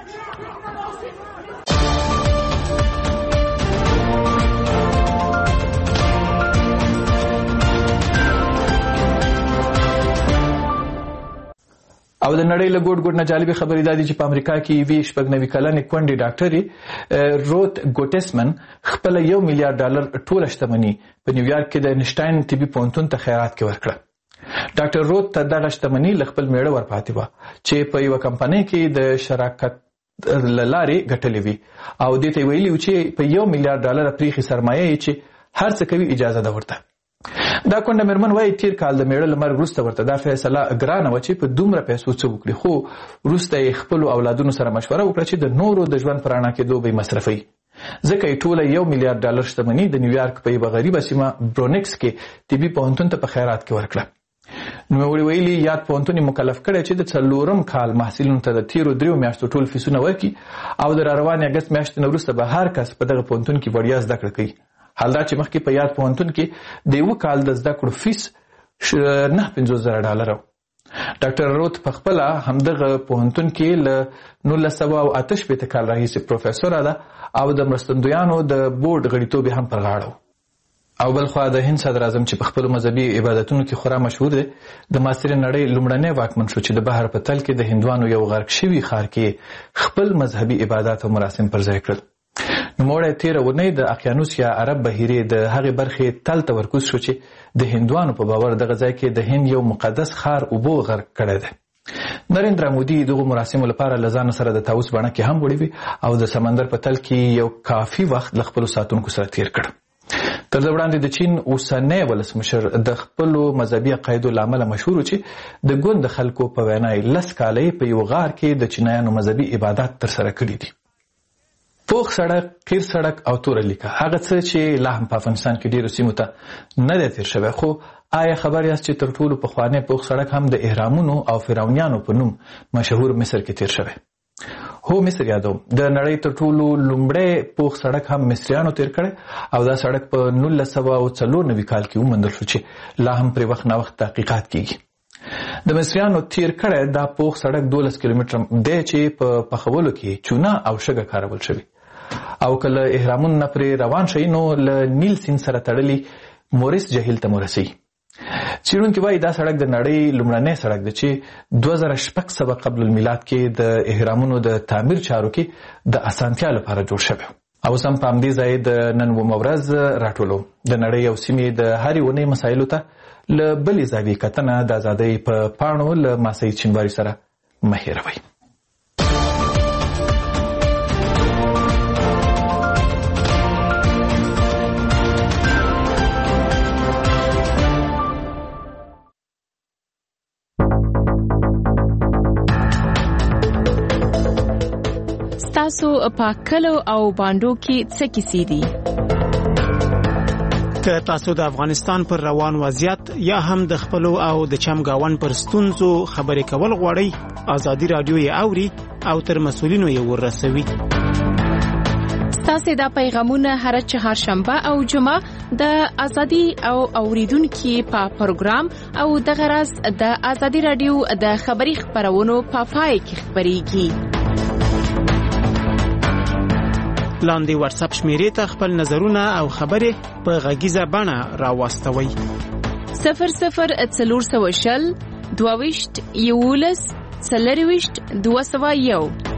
او د نړۍ له ګوټ ګوټ نه جالبې خبرې دا دي چې په امریکا کې یوې 96 کلنې کونډې ډاکټرې روت ګوټسمن خپله $1 میلیارډ ټوله شتمني په نیویارک کې د انشټاین طبي پوهنتون ته خیرات کې ورکړه. ډاکټر روت ته دغه شتمني له خپل میړه ورپاتې وه چې په یوه کمپنۍ کې د شراکت له لارې ګټلې وي او دې ته یې ویلي و چې په $1 میلیارډ پریښې سرمایه یې چې هر څه کوي اجازه ده ورته. دا کونډه مېرمن وایي تیر کال د میړه له مرګ وروسته ورته دا فیصله ګرانه وه چې په دومره پیسو څه وکړي، خو وروسته یې خپلو اولادونو سره مشوره وکړه چې د نورو د ژوند په رڼا کېدو به یې مصرفوي، ځکه یې ټوله $1 میلیارډ شتمني د نیویارک په یوه غریبه سیمه برونکس کې طبي پوهنتون ته په خیرات کې ورکړه. نوموړي ویلي یاد پوهنتون یې مکلف کړی چې د 4م کال محصلینو ته د تیرو 3 میاشتو ټول فیسونه ورکړي او د راروانې اګست میاشتې نه وروسته به هر کس په دغه پوهنتون کې وړیا زده کړه کوي. حال دا چې مخکې په یاد پوهنتون کې د یوه کال د زده کړو فیس $950,000 و. ډاکټر روت په خپله همدغه پوهنتون کې له 1988 کال راهیسې پروفیسوره ده او د مرستندویانو د بورډ غړیتوب هم پر غاړه و. او بلخوا د هند صدر اعظم چې په خپلو مذهبي عبادتونو کې خورا مشهور دی د معاصرې نړۍ لومړنی واکمن شو چې د بحر په تل کې د هندوانو یو غرق شوي ښار کې خپل مذهبي عبادات او مراسم پر ځای کړل. نوموړی تېره اونۍ د اقیانوس یا عرب بحیرې د هغې برخې تل تمرکز شو چې د هندوانو په باور دغه ځای کې د هند یو مقدس ښار اوبو غرق کړی دی. نریندرا مودي دغو مراسمو لپاره له ځانه سره د طاووس بڼه کې هم وړی وي او د سمندر په تل کې یو کافي وخت له خپلو ساتونکو سره تیر کړ. تر دې وړاندې د چین اوسنی ولسمشر د خپلو مذهبي عقایدو له امله مشهور و چې د ګوند خلکو په وینا یې 10 کاله په یو غار کې د چینایانو مذهبي عبادات ترسره کړي دي. پوخ سړک، قیر سړک او توره لیکه هغه څه چې لا هم په افغانستان کې ډېرو سیمو ته نه دی تیر شوی، خو آیا خبر یاست چې تر ټولو پخوانی پوخ سړک هم د اهرامونو او فرعونیانو په نوم مشهور مصر کې تیر شوی؟ هو، مصر یادوم. د نړۍ تر ټولو لومړی پوخ سړک هم مصریانو تیر کړی او دا سړک په 1994 کال کې وموندل شو چې لا هم پرې وخت نه وخت تحقیقات کیږي. د مصریانو تیر کړی دا پوخ سړک 12 کیلومتره دی چې په پخولو کې چونه او شګه کارول شوي او کله اهرامون نه پرې روان شي نو له نیل سیند سره تړلي موریس جهیل ته مرسي. څېړونکي وایي دا سړک د نړۍ لومړنی سړک دی چې 2600 قبل المیلاد کې د اهرامونو د تعمیر چارو کې د اسانتیا لپاره جوړ شوی. او سم په همدې ځای د نن ورځ راټولو د نړۍ او سیمې د هرې اونۍ مسایلو ته له بلې زاویې کتنه د ازادۍ په پاڼو له ما سعید شینواري سره مه هېروئ. تاسو په کلو او باندو کې څه کیسې دي؟ که تاسو د افغانستان پر روان وضعیت یا هم د خپلو او د چمګاون پر ستونزو خبرې کول غواړئ، ازادي رادیو یې اوري او تر مسؤلینو یې ورسوي. تاسو دا پیغامونه هر چهارشنبه او جمعه د ازادي او اوریدونکو په پروګرام او د غرض د ازادي رادیو د خبري خبرونو په پای کې خبريږي. لاندې واتس اپ شمیرې ته خپل نظرونه او خبرې په غږیزه بڼه راوستوئ. 00 400 22 11 201